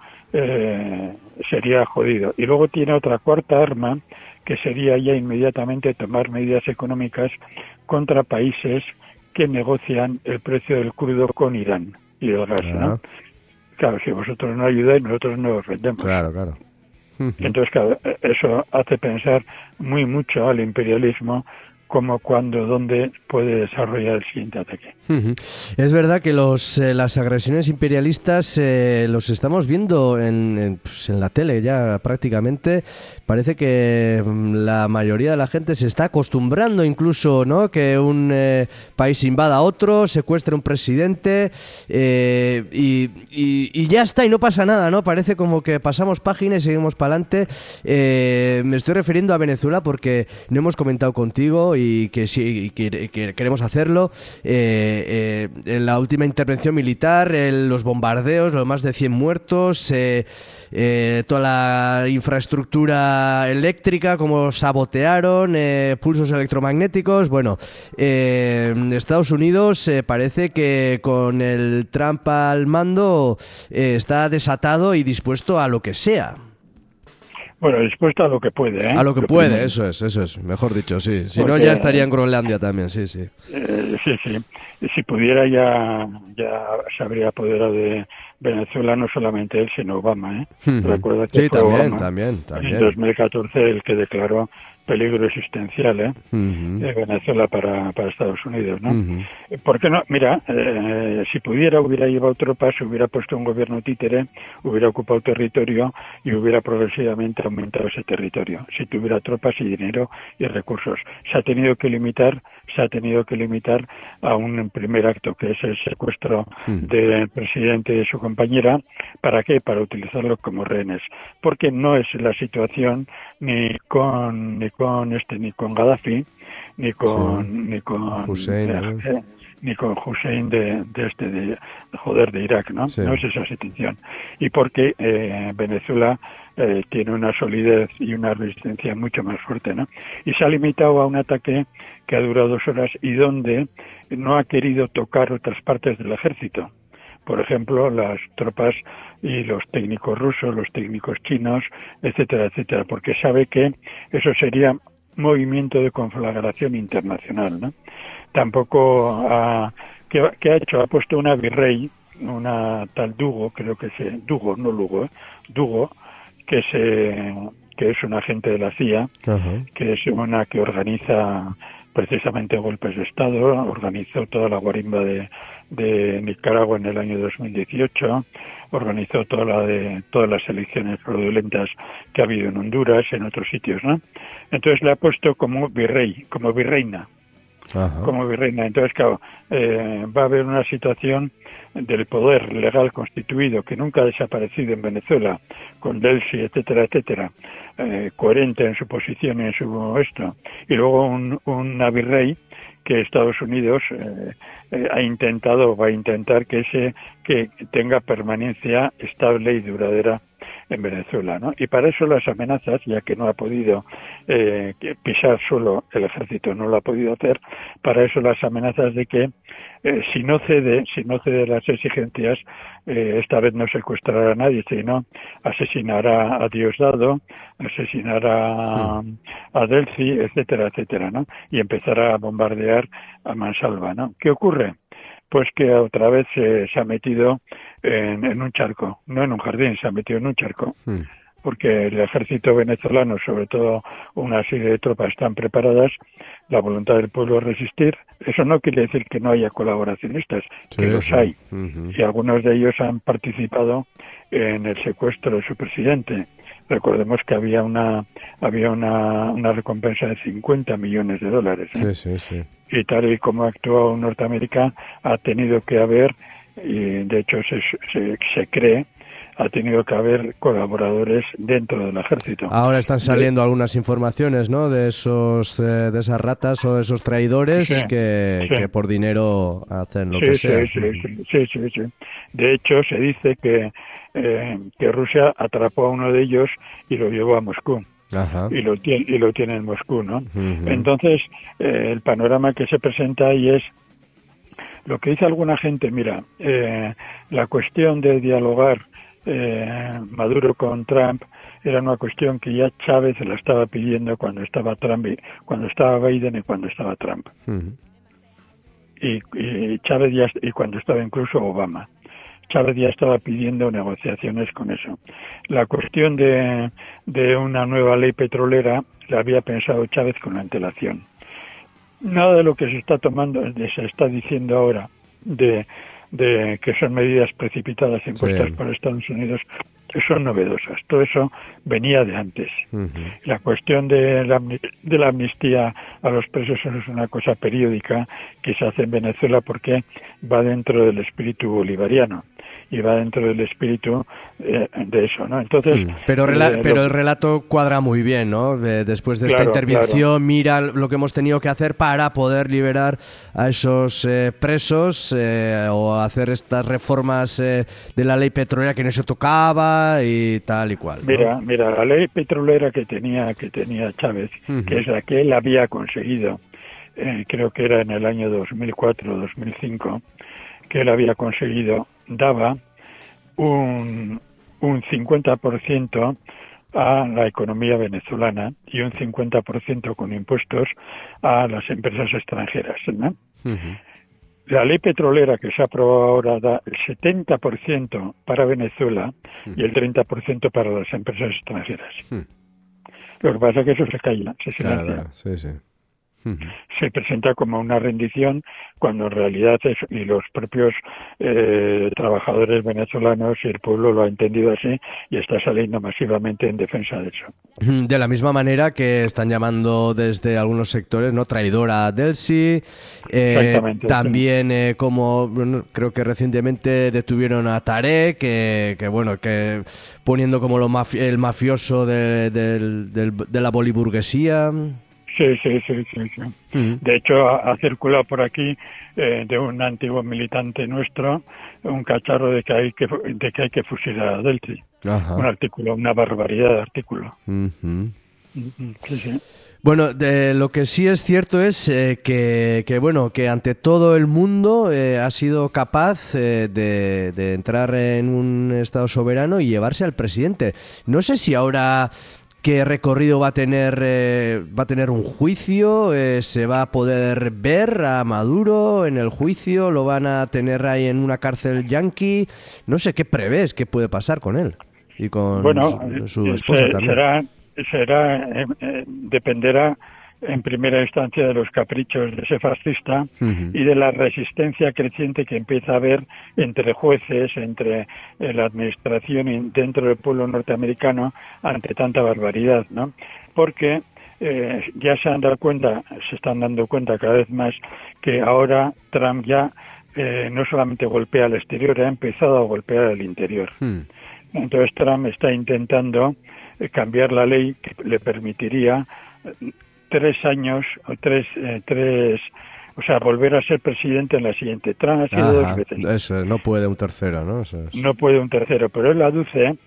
eh, sería jodido. Y luego tiene otra cuarta arma, que sería ya inmediatamente tomar medidas económicas contra países que negocian el precio del crudo con Irán y del gas, claro. ¿no? Claro, si vosotros no ayudáis, nosotros no os vendemos. Claro, claro. Entonces, claro, eso hace pensar muy mucho al imperialismo como cuando, dónde puede desarrollar el siguiente ataque. Uh-huh. Es verdad que los eh, las agresiones imperialistas eh, los estamos viendo en, en, pues, en la tele ya prácticamente. Parece que la mayoría de la gente se está acostumbrando incluso, ¿no? Que un eh, país invada a otro, secuestre un presidente eh, y, y, y ya está, y no pasa nada, ¿no? Parece como que pasamos página y seguimos para adelante. Eh, me estoy refiriendo a Venezuela porque no hemos comentado contigo y que sí que, que queremos hacerlo. Eh, eh, en la última intervención militar, el, los bombardeos, los más de cien muertos, eh, eh, toda la infraestructura eléctrica, como sabotearon, eh, pulsos electromagnéticos. Bueno, eh, Estados Unidos eh, parece que con el Trump al mando eh, está desatado y dispuesto a lo que sea. Bueno, dispuesto a lo que puede, ¿eh? A lo que lo puede, primero. eso es, eso es, mejor dicho, sí. Si Porque, no, ya estaría en Groenlandia también, sí, sí. Eh, sí, sí. Si pudiera ya, ya se habría apoderado de Venezuela, no solamente él, sino Obama, ¿eh? Uh-huh. Recuerda que sí, fue también, Obama, también, también. en dos mil catorce el que declaró peligro existencial, ¿eh? Uh-huh. de Venezuela para, para Estados Unidos, ¿no? Uh-huh. ¿Por qué no? Mira, eh, si pudiera, hubiera llevado tropas, hubiera puesto un gobierno títere, hubiera ocupado territorio y hubiera progresivamente aumentado ese territorio. Si tuviera tropas y dinero y recursos. Se ha tenido que limitar, se ha tenido que limitar a un primer acto, que es el secuestro uh-huh. del presidente y de su compañera. ¿Para qué? Para utilizarlo como rehenes. Porque no es la situación ni con ni con este ni con Gaddafi ni con sí. ni con Hussein, eh, ¿no? eh, ni con Hussein de, de este de joder de Irak, ¿no? Sí. No es esa situación. Y porque eh, Venezuela eh, tiene una solidez y una resistencia mucho más fuerte, ¿no? Y se ha limitado a un ataque que ha durado dos horas y donde no ha querido tocar otras partes del ejército. Por ejemplo, las tropas y los técnicos rusos, los técnicos chinos, etcétera, etcétera, porque sabe que eso sería movimiento de conflagración internacional, ¿no? Tampoco ha, ¿qué, qué ha hecho? Ha puesto una virrey, una tal Dugo, creo que se, Dugo, no Lugo, ¿eh? Dugo, que se, que es un agente de la C I A, uh-huh. que es una que organiza precisamente golpes de Estado, organizó toda la guarimba de, de Nicaragua en el año dos mil dieciocho, organizó toda la de todas las elecciones fraudulentas que ha habido en Honduras, en otros sitios, ¿no? Entonces le ha puesto como virrey, como virreina, Ajá. como virreina. Entonces, claro, eh, va a haber una situación del poder legal constituido que nunca ha desaparecido en Venezuela, con Delcy, etcétera, etcétera, eh, coherente en su posición y en su esto, y luego un, una virrey que Estados Unidos eh, eh, ha intentado, va a intentar que ese que tenga permanencia estable y duradera en Venezuela, ¿no? Y para eso las amenazas, ya que no ha podido eh, pisar solo el ejército, no lo ha podido hacer, para eso las amenazas de que eh, si no cede, si no cede las exigencias, eh, esta vez no secuestrará a nadie, sino asesinará a Diosdado, asesinará sí. a Delcy, etcétera, etcétera, ¿no? Y empezará a bombardear a mansalva, ¿no? ¿Qué ocurre? Pues que otra vez se, se ha metido en, en un charco, no en un jardín, se ha metido en un charco, sí. porque el ejército venezolano, sobre todo una serie de tropas están preparadas, la voluntad del pueblo es resistir. Eso no quiere decir que no haya colaboracionistas, sí, que los sí. hay, uh-huh. y algunos de ellos han participado en el secuestro de su presidente. Recordemos que había una había una, una recompensa de cincuenta millones de dólares. ¿eh? Sí, sí, sí. Y tal y como actuó Norteamérica, ha tenido que haber, y de hecho se, se, se cree, ha tenido que haber colaboradores dentro del ejército. Ahora están saliendo algunas informaciones, ¿no? De esos eh, de esas ratas o de esos traidores sí, que, sí. que por dinero hacen lo sí, que sí, sea. Sí, sí, sí, sí, sí. De hecho, se dice que eh, que Rusia atrapó a uno de ellos y lo llevó a Moscú. Ajá. y lo tiene y lo tiene en Moscú, ¿no? Uh-huh. Entonces eh, el panorama que se presenta ahí es lo que dice alguna gente. Mira, eh, la cuestión de dialogar eh, Maduro con Trump era una cuestión que ya Chávez la estaba pidiendo cuando estaba Trump y, cuando estaba Biden y cuando estaba Trump. Uh-huh. y, y Chávez ya y cuando estaba incluso Obama. Chávez ya estaba pidiendo negociaciones con eso. La cuestión de, de una nueva ley petrolera la había pensado Chávez con antelación. Nada de lo que se está tomando, se está diciendo ahora, de, de que son medidas precipitadas impuestas sí. por Estados Unidos, son novedosas. Todo eso venía de antes. Uh-huh. La cuestión de la, de la amnistía a los presos es una cosa periódica que se hace en Venezuela porque va dentro del espíritu bolivariano y va dentro del espíritu eh, de eso, ¿no? Entonces, sí. pero, rela- eh, pero lo... el relato cuadra muy bien, ¿no? De, después de claro, esta intervención, claro. mira lo que hemos tenido que hacer para poder liberar a esos eh, presos eh, o hacer estas reformas eh, de la ley petrolera que no se tocaba y tal y cual, ¿no? Mira, mira, la ley petrolera que tenía que tenía Chávez, uh-huh. que es la que él había conseguido, eh, creo que era en el año dos mil cuatro o dos mil cinco, que él había conseguido, daba un, un cincuenta por ciento a la economía venezolana y un cincuenta por ciento con impuestos a las empresas extranjeras, ¿no? Uh-huh. La ley petrolera que se ha aprobado ahora da el setenta por ciento para Venezuela uh-huh. y el treinta por ciento para las empresas extranjeras. Uh-huh. Lo que pasa es que eso se calla, se silencia. Claro, sí, sí. Uh-huh. Se presenta como una rendición cuando en realidad es, y los propios eh, trabajadores venezolanos y el pueblo lo ha entendido así y está saliendo masivamente en defensa de eso. De la misma manera que están llamando desde algunos sectores, ¿no?, traidora a Delcy, eh, también sí. eh, como bueno, creo que recientemente detuvieron a Tarek, que, que bueno, que poniendo como lo mafi- el mafioso de, de, de, de la boliburguesía. Sí, sí, sí, sí, sí. Uh-huh. De hecho, ha, ha circulado por aquí eh, de un antiguo militante nuestro un cacharro de que hay que de que hay que fusilar a Delcy. Uh-huh. Un artículo, una barbaridad de artículo. Uh-huh. Uh-huh. Sí, sí. Bueno, de lo que sí es cierto es eh, que, que bueno, que ante todo el mundo eh, ha sido capaz eh, de, de entrar en un estado soberano y llevarse al presidente. No sé si ahora ¿qué recorrido va a tener eh, va a tener un juicio? Eh, ¿Se va a poder ver a Maduro en el juicio? ¿Lo van a tener ahí en una cárcel yanqui? No sé, ¿qué prevés? ¿Qué puede pasar con él? Y con bueno, su, su esposa se, también. Será, será eh, eh, dependerá en primera instancia de los caprichos de ese fascista uh-huh. y de la resistencia creciente que empieza a haber entre jueces, entre eh, la administración y dentro del pueblo norteamericano ante tanta barbaridad, ¿no? Porque eh, ya se han dado cuenta, se están dando cuenta cada vez más que ahora Trump ya eh, no solamente golpea al exterior, ha empezado a golpear al interior. Uh-huh. Entonces Trump está intentando eh, cambiar la ley que le permitiría eh, tres años o tres, eh, tres, o sea, volver a ser presidente en la siguiente. Trump ha sido Ajá, dos veces. Eso, no puede un tercero, ¿no? Eso es. No puede un tercero, pero él aduce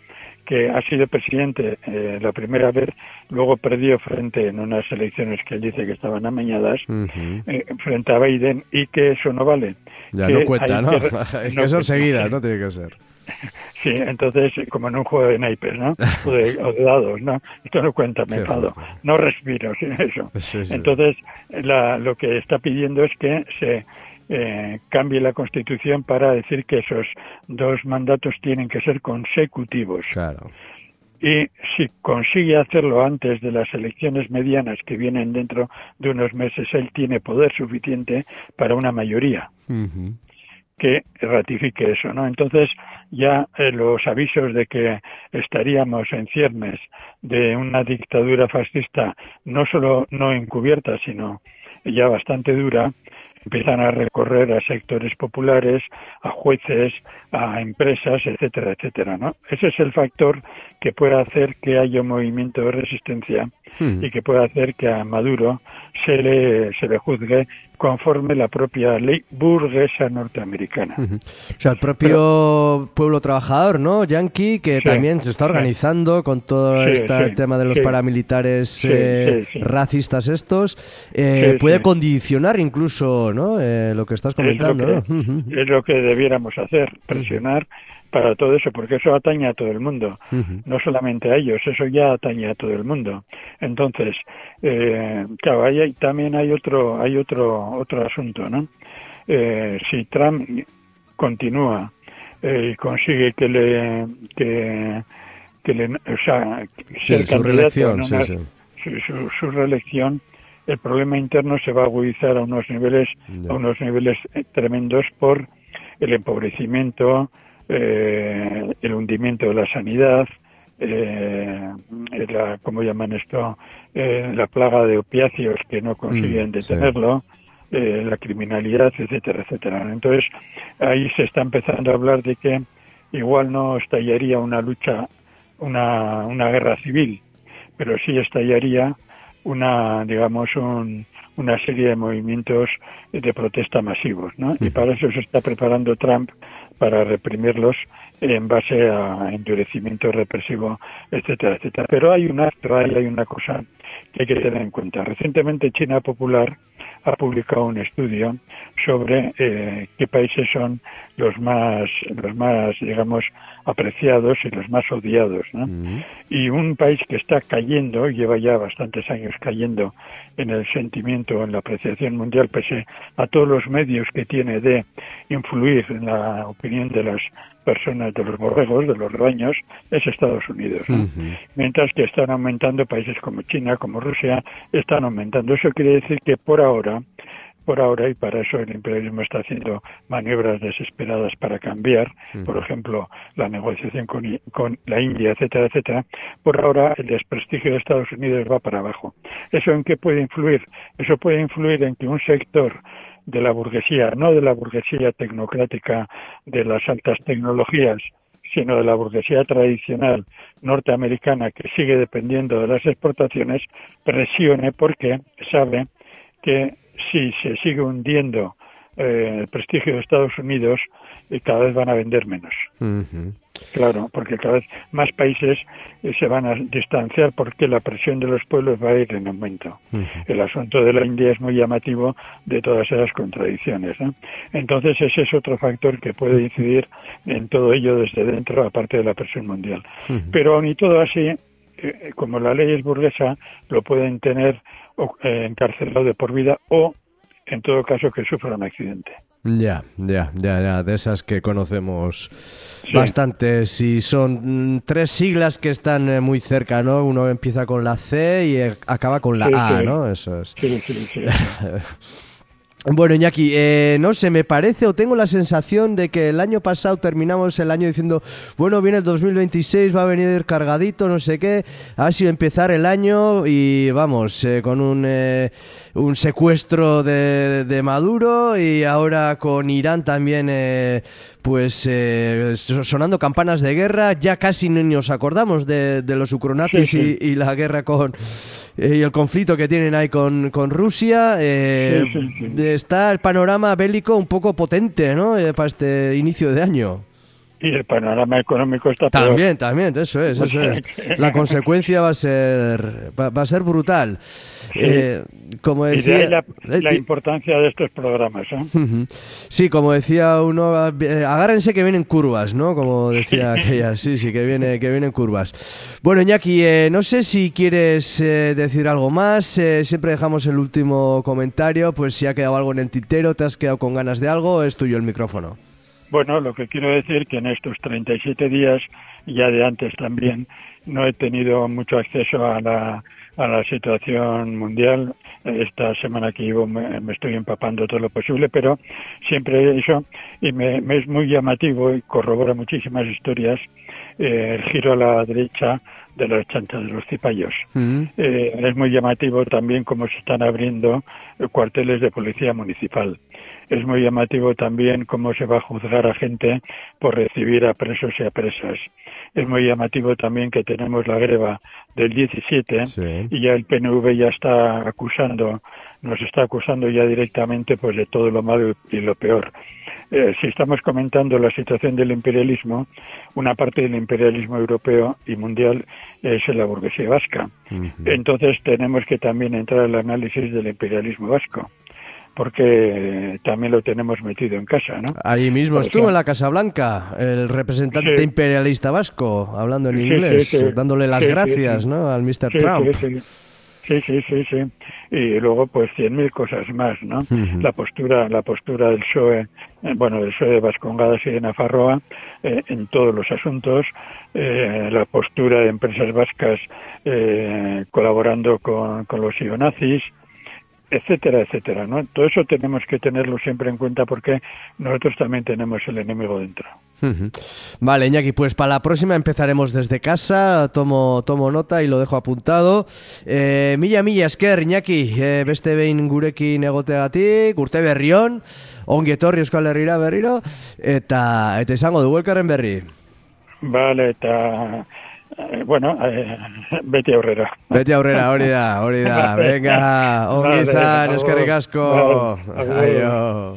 que ha sido presidente eh, la primera vez, luego perdió frente en unas elecciones que él dice que estaban amañadas, uh-huh. eh, frente a Biden, y que eso no vale. Ya que no cuenta, ¿no? Que, es no que son cuenta. seguidas, no tiene que ser. Sí, entonces, como en un juego de naipes, ¿no? O de, o de dados, ¿no? Esto no cuenta, me enfado. No respiro sin eso. Sí, sí. Entonces, la, lo que está pidiendo es que se eh, cambie la Constitución para decir que esos dos mandatos tienen que ser consecutivos. Claro. Y si consigue hacerlo antes de las elecciones medianas que vienen dentro de unos meses, él tiene poder suficiente para una mayoría. Uh-huh. Que ratifique eso, ¿no? Entonces ya eh, los avisos de que estaríamos en ciernes de una dictadura fascista, no solo no encubierta, sino ya bastante dura, empiezan a recorrer a sectores populares, a jueces, a empresas, etcétera, etcétera, ¿no? Ese es el factor que puede hacer que haya un movimiento de resistencia hmm. y que puede hacer que a Maduro se le, se le juzgue conforme la propia ley burguesa norteamericana. Uh-huh. O sea, el propio Pero, pueblo trabajador, ¿no? Yanqui, que sí, también se está organizando sí. con todo sí, este sí, tema de los sí. paramilitares sí, eh, sí, sí. racistas estos, eh, sí, puede sí. condicionar incluso, ¿no? Eh, lo que estás comentando, es lo que, ¿no? Uh-huh. Es lo que debiéramos hacer, presionar uh-huh. para todo eso, porque eso atañe a todo el mundo, uh-huh. no solamente a ellos, eso ya atañe a todo el mundo. Entonces, eh, claro, hay, también hay otro, hay otro, otro asunto, ¿no? Eh, si Trump continúa eh, y consigue que le, que, que le, o sea, sí, ser su reelección, sí, sí. Su, su, su reelección, el problema interno se va a agudizar a unos niveles, yeah. a unos niveles tremendos por el empobrecimiento, eh, el hundimiento de la sanidad, eh, la, ¿cómo llaman esto? Eh, la plaga de opiáceos que no consiguen mm, detenerlo, sí. eh, la criminalidad, etcétera, etcétera. Entonces, ahí se está empezando a hablar de que igual no estallaría una lucha, una, una guerra civil, pero sí estallaría una, digamos, un, una serie de movimientos de protesta masivos, ¿no? Y para eso se está preparando Trump, para reprimirlos en base a endurecimiento represivo, etcétera, etcétera. Pero hay una, hay una cosa que hay que tener en cuenta. Recientemente China Popular ha publicado un estudio sobre eh, qué países son los más, los más, digamos, apreciados y los más odiados, ¿no? Uh-huh. Y un país que está cayendo, lleva ya bastantes años cayendo en el sentimiento, en la apreciación mundial, pese a todos los medios que tiene de influir en la opinión de las personas, de los borregos, de los rebaños, es Estados Unidos, ¿no? Uh-huh. Mientras que están aumentando países como China, como Rusia, están aumentando. Eso quiere decir que por ahora, por ahora, y para eso el imperialismo está haciendo maniobras desesperadas para cambiar, uh-huh. por ejemplo, la negociación con, con la India, etcétera, etcétera, por ahora el desprestigio de Estados Unidos va para abajo. ¿Eso en qué puede influir? Eso puede influir en que un sector de la burguesía, no de la burguesía tecnocrática de las altas tecnologías, sino de la burguesía tradicional norteamericana que sigue dependiendo de las exportaciones, presione porque sabe que si se sigue hundiendo eh, el prestigio de Estados Unidos, eh, cada vez van a vender menos. Uh-huh. Claro, porque cada vez más países eh, se van a distanciar porque la presión de los pueblos va a ir en aumento. Uh-huh. El asunto de la India es muy llamativo de todas esas contradicciones, ¿no? Entonces ese es otro factor que puede incidir en todo ello desde dentro, aparte de la presión mundial. Uh-huh. Pero aun y todo así, eh, como la ley es burguesa, lo pueden tener eh, encarcelado de por vida o, en todo caso, que sufra un accidente. Ya, ya, ya, ya, de esas que conocemos sí. bastantes, y son mm, tres siglas que están eh, muy cerca, ¿no? Uno empieza con la C y eh, acaba con la sí, A, sí. ¿no? Eso es. Sí, sí, sí. Bueno, Iñaki, eh, no sé, me parece o tengo la sensación de que el año pasado terminamos el año diciendo, bueno, viene el dos mil veintiséis, va a venir cargadito, no sé qué, ha sido empezar el año y vamos, eh, con un, eh, un secuestro de, de Maduro y ahora con Irán también, eh, pues eh, sonando campanas de guerra, ya casi ni nos acordamos de, de los ucronazis sí, sí. Y, y la guerra con... y el conflicto que tienen ahí con, con Rusia, eh, sí, sí, sí. está el panorama bélico un poco potente, ¿no? Eh, para este inicio de año. y el panorama económico está peor. También, también, eso es, eso es. La consecuencia va a ser va, va a ser brutal. Sí. Eh, como decía, y de ahí la, la importancia de estos programas, ¿eh? Sí, como decía uno, eh, agárrense que vienen curvas, ¿no? Como decía aquella, sí, sí, que viene que vienen curvas. Bueno, Iñaki, eh, no sé si quieres eh, decir algo más. Eh, siempre dejamos el último comentario, pues si ha quedado algo en el tintero, te has quedado con ganas de algo, es tuyo el micrófono. Bueno, lo que quiero decir que en estos treinta y siete días, ya de antes también, no he tenido mucho acceso a la a la situación mundial. Esta semana que llevo me, me estoy empapando todo lo posible, pero siempre eso, y me, me es muy llamativo y corrobora muchísimas historias, eh, el giro a la derecha de las chanchas de los cipayos. Mm. Eh, es muy llamativo también cómo se están abriendo cuarteles de policía municipal. Es muy llamativo también cómo se va a juzgar a gente por recibir a presos y a presas. Es muy llamativo también que tenemos la greva del diecisiete, sí, y ya el P N V ya está acusando, nos está acusando ya directamente pues de todo lo malo y lo peor. Eh, si estamos comentando la situación del imperialismo, una parte del imperialismo europeo y mundial es la burguesía vasca. Uh-huh. Entonces tenemos que también entrar al análisis del imperialismo vasco, porque también lo tenemos metido en casa, ¿no? Ahí mismo Por estuvo ejemplo, en la Casa Blanca el representante sí. imperialista vasco, hablando en sí, inglés, sí, sí. dándole las sí, gracias, sí, sí. ¿no? Al mister Sí, Trump. Sí, sí. Sí, sí, sí, sí. Y luego, pues, cien mil cosas más, ¿no? Uh-huh. La postura, la postura del P S O E, eh, bueno, del P S O E de Vascongadas y de Nafarroa, eh, en todos los asuntos, eh, la postura de empresas vascas eh, colaborando con, con los neonazis, etcétera, etcétera, ¿no? Todo eso tenemos que tenerlo siempre en cuenta porque nosotros también tenemos el enemigo dentro. Uh-huh. Vale, Iñaki, pues para la próxima empezaremos desde casa, tomo tomo nota y lo dejo apuntado. Eh, mila mila esker, Iñaki, eh, beste behin gurekin egoteagatik, urte berrion, ongi etorri Euskal Herrira berriro, eta eta izango dugu elkarren berri. Vale, eta Eh, bueno, eh, beti aurrera. Beti aurrera, hori da, hori da. Venga, ongi izan, eskerrik asko. Aio.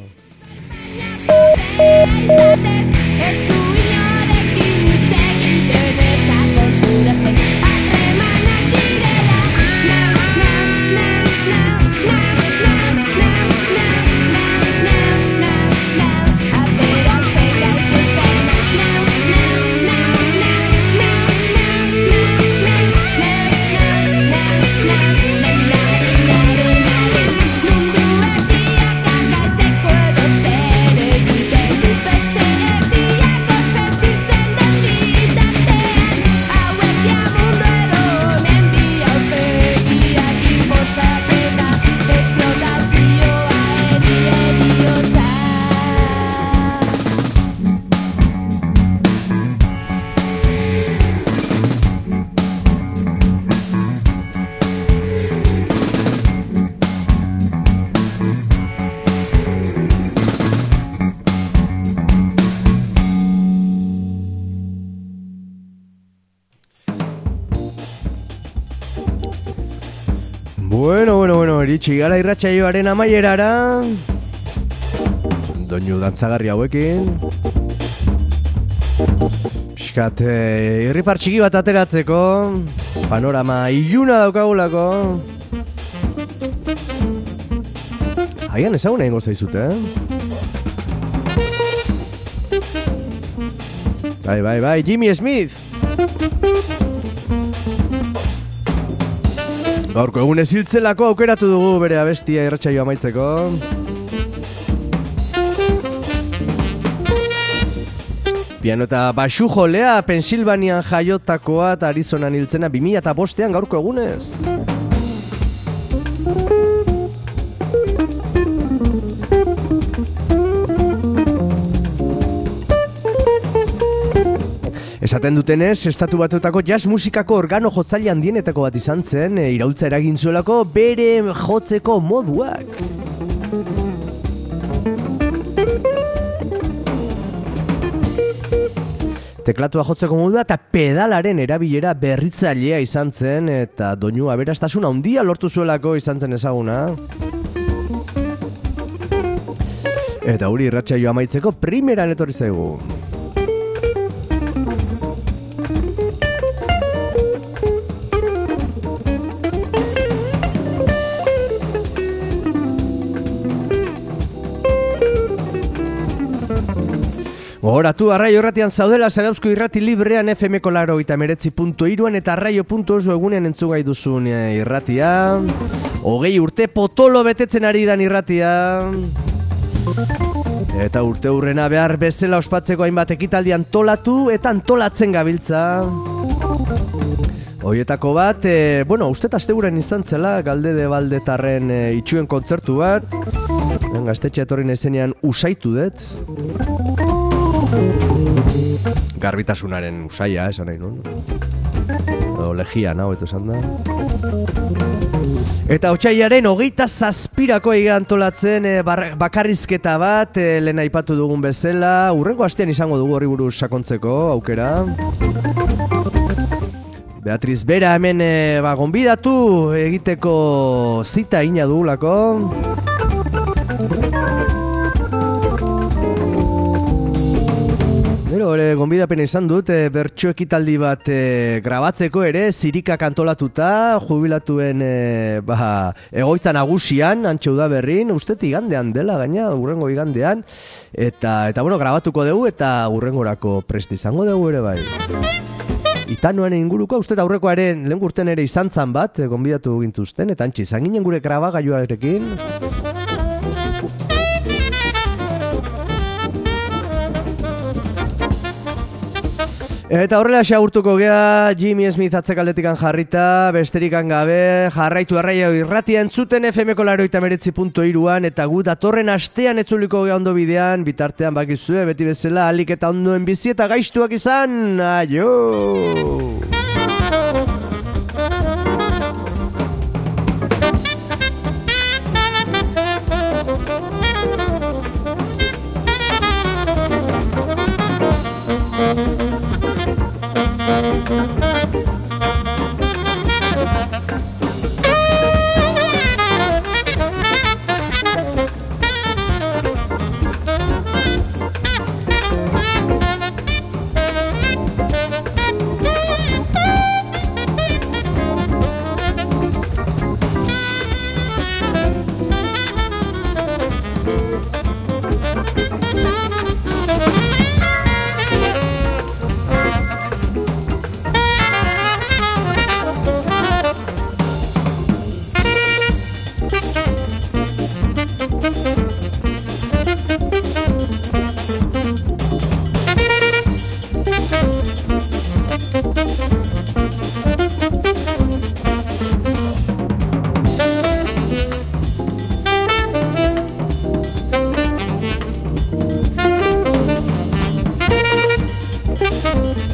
Bueno, bueno, bueno, iritsi gara irratsaioaren amaierara. Doinu dantzagarri hauekin. Piskat, eh, irripar txiki bat ateratzeko. Panorama iluna daukagulako. Haian ezaguna ingo zaizute, eh? Bai, bai, bai, Jimmy Smith. Gaurko egunez hiltzelako aukeratu dugu bere abestia irratsaio amaitzeko. Piano eta baxu jolea Pensilvanian jaiotakoa eta Arizonan hiltzena bi mila bostean gaurko egunez. Esaten dutenez, estatu batuetako jazz musikako organo jotzaile handienetako bat izan zen, e, iraultza eragin zuelako bere jotzeko moduak. Teklatua jotzeko modua eta pedalaren erabilera berritzailea izan zen, eta doinu aberastasuna handia lortu zuelako izan zen ezaguna. Eta hori irratsaioa amaitzeko primeran etorri zaigu. Gogoratu, Arraio irratian zaudela, Zarauzko irrati librean F M ko laro eta meretzi puntu iruan eta arraio puntu oso egunean entzugai duzun irratia. Hogei urte potolo betetzen ari dan irratia. Eta urte hurrena behar bezala ospatzeko hainbat ekitaldi antolatu eta antolatzen gabiltza. Hoietako bat, e, bueno, uste asteburuan izan zela, Galde de Baldetarren e, itxuen kontzertu bat. Gaztetxe etorri naizenean usaitu dut. Garbitasunaren usaia, esan nahi, no? O legia, naho, eto esan da. Eta otsailaren hogeita zazpirako ega antolatzen e, bakarrizketa bat, e, lehen aipatu dugun bezala. Urrengo astean izango dugu horri buruz sakontzeko aukera. Beatriz Bera hemen e, ba, gonbidatu egiteko zita ina dugulako. Gero, ere, gonbidapena izan dut, e, bertso ekitaldi bat e, grabatzeko ere, zirikak antolatuta, jubilatuen e, ba, egoitza nagusian, Antxe Udaberrin, uste igandean dela, gaina, urrengo igandean, eta, eta bueno, grabatuko dugu, eta urrengorako prest izango dugu ere bai. Itanoan inguruko, uste aurrekoaren lehen urten ere izan zan bat, e, gonbidatu gintuzten, eta antxe izan ginen gure grabagailuarekin. Eta horrela xaurtuko gea, Jimmy Smith atzekaldetikan jarrita, besterikan gabe, jarraitu arraia irratia entzuten F M ko laro eta meretzi puntu iruan, eta gu datorren astean etzuliko gea ondo bidean, bitartean bakizue, beti bezala, alik eta ondoen bizi eta gaiztuak izan, aio! Thank you.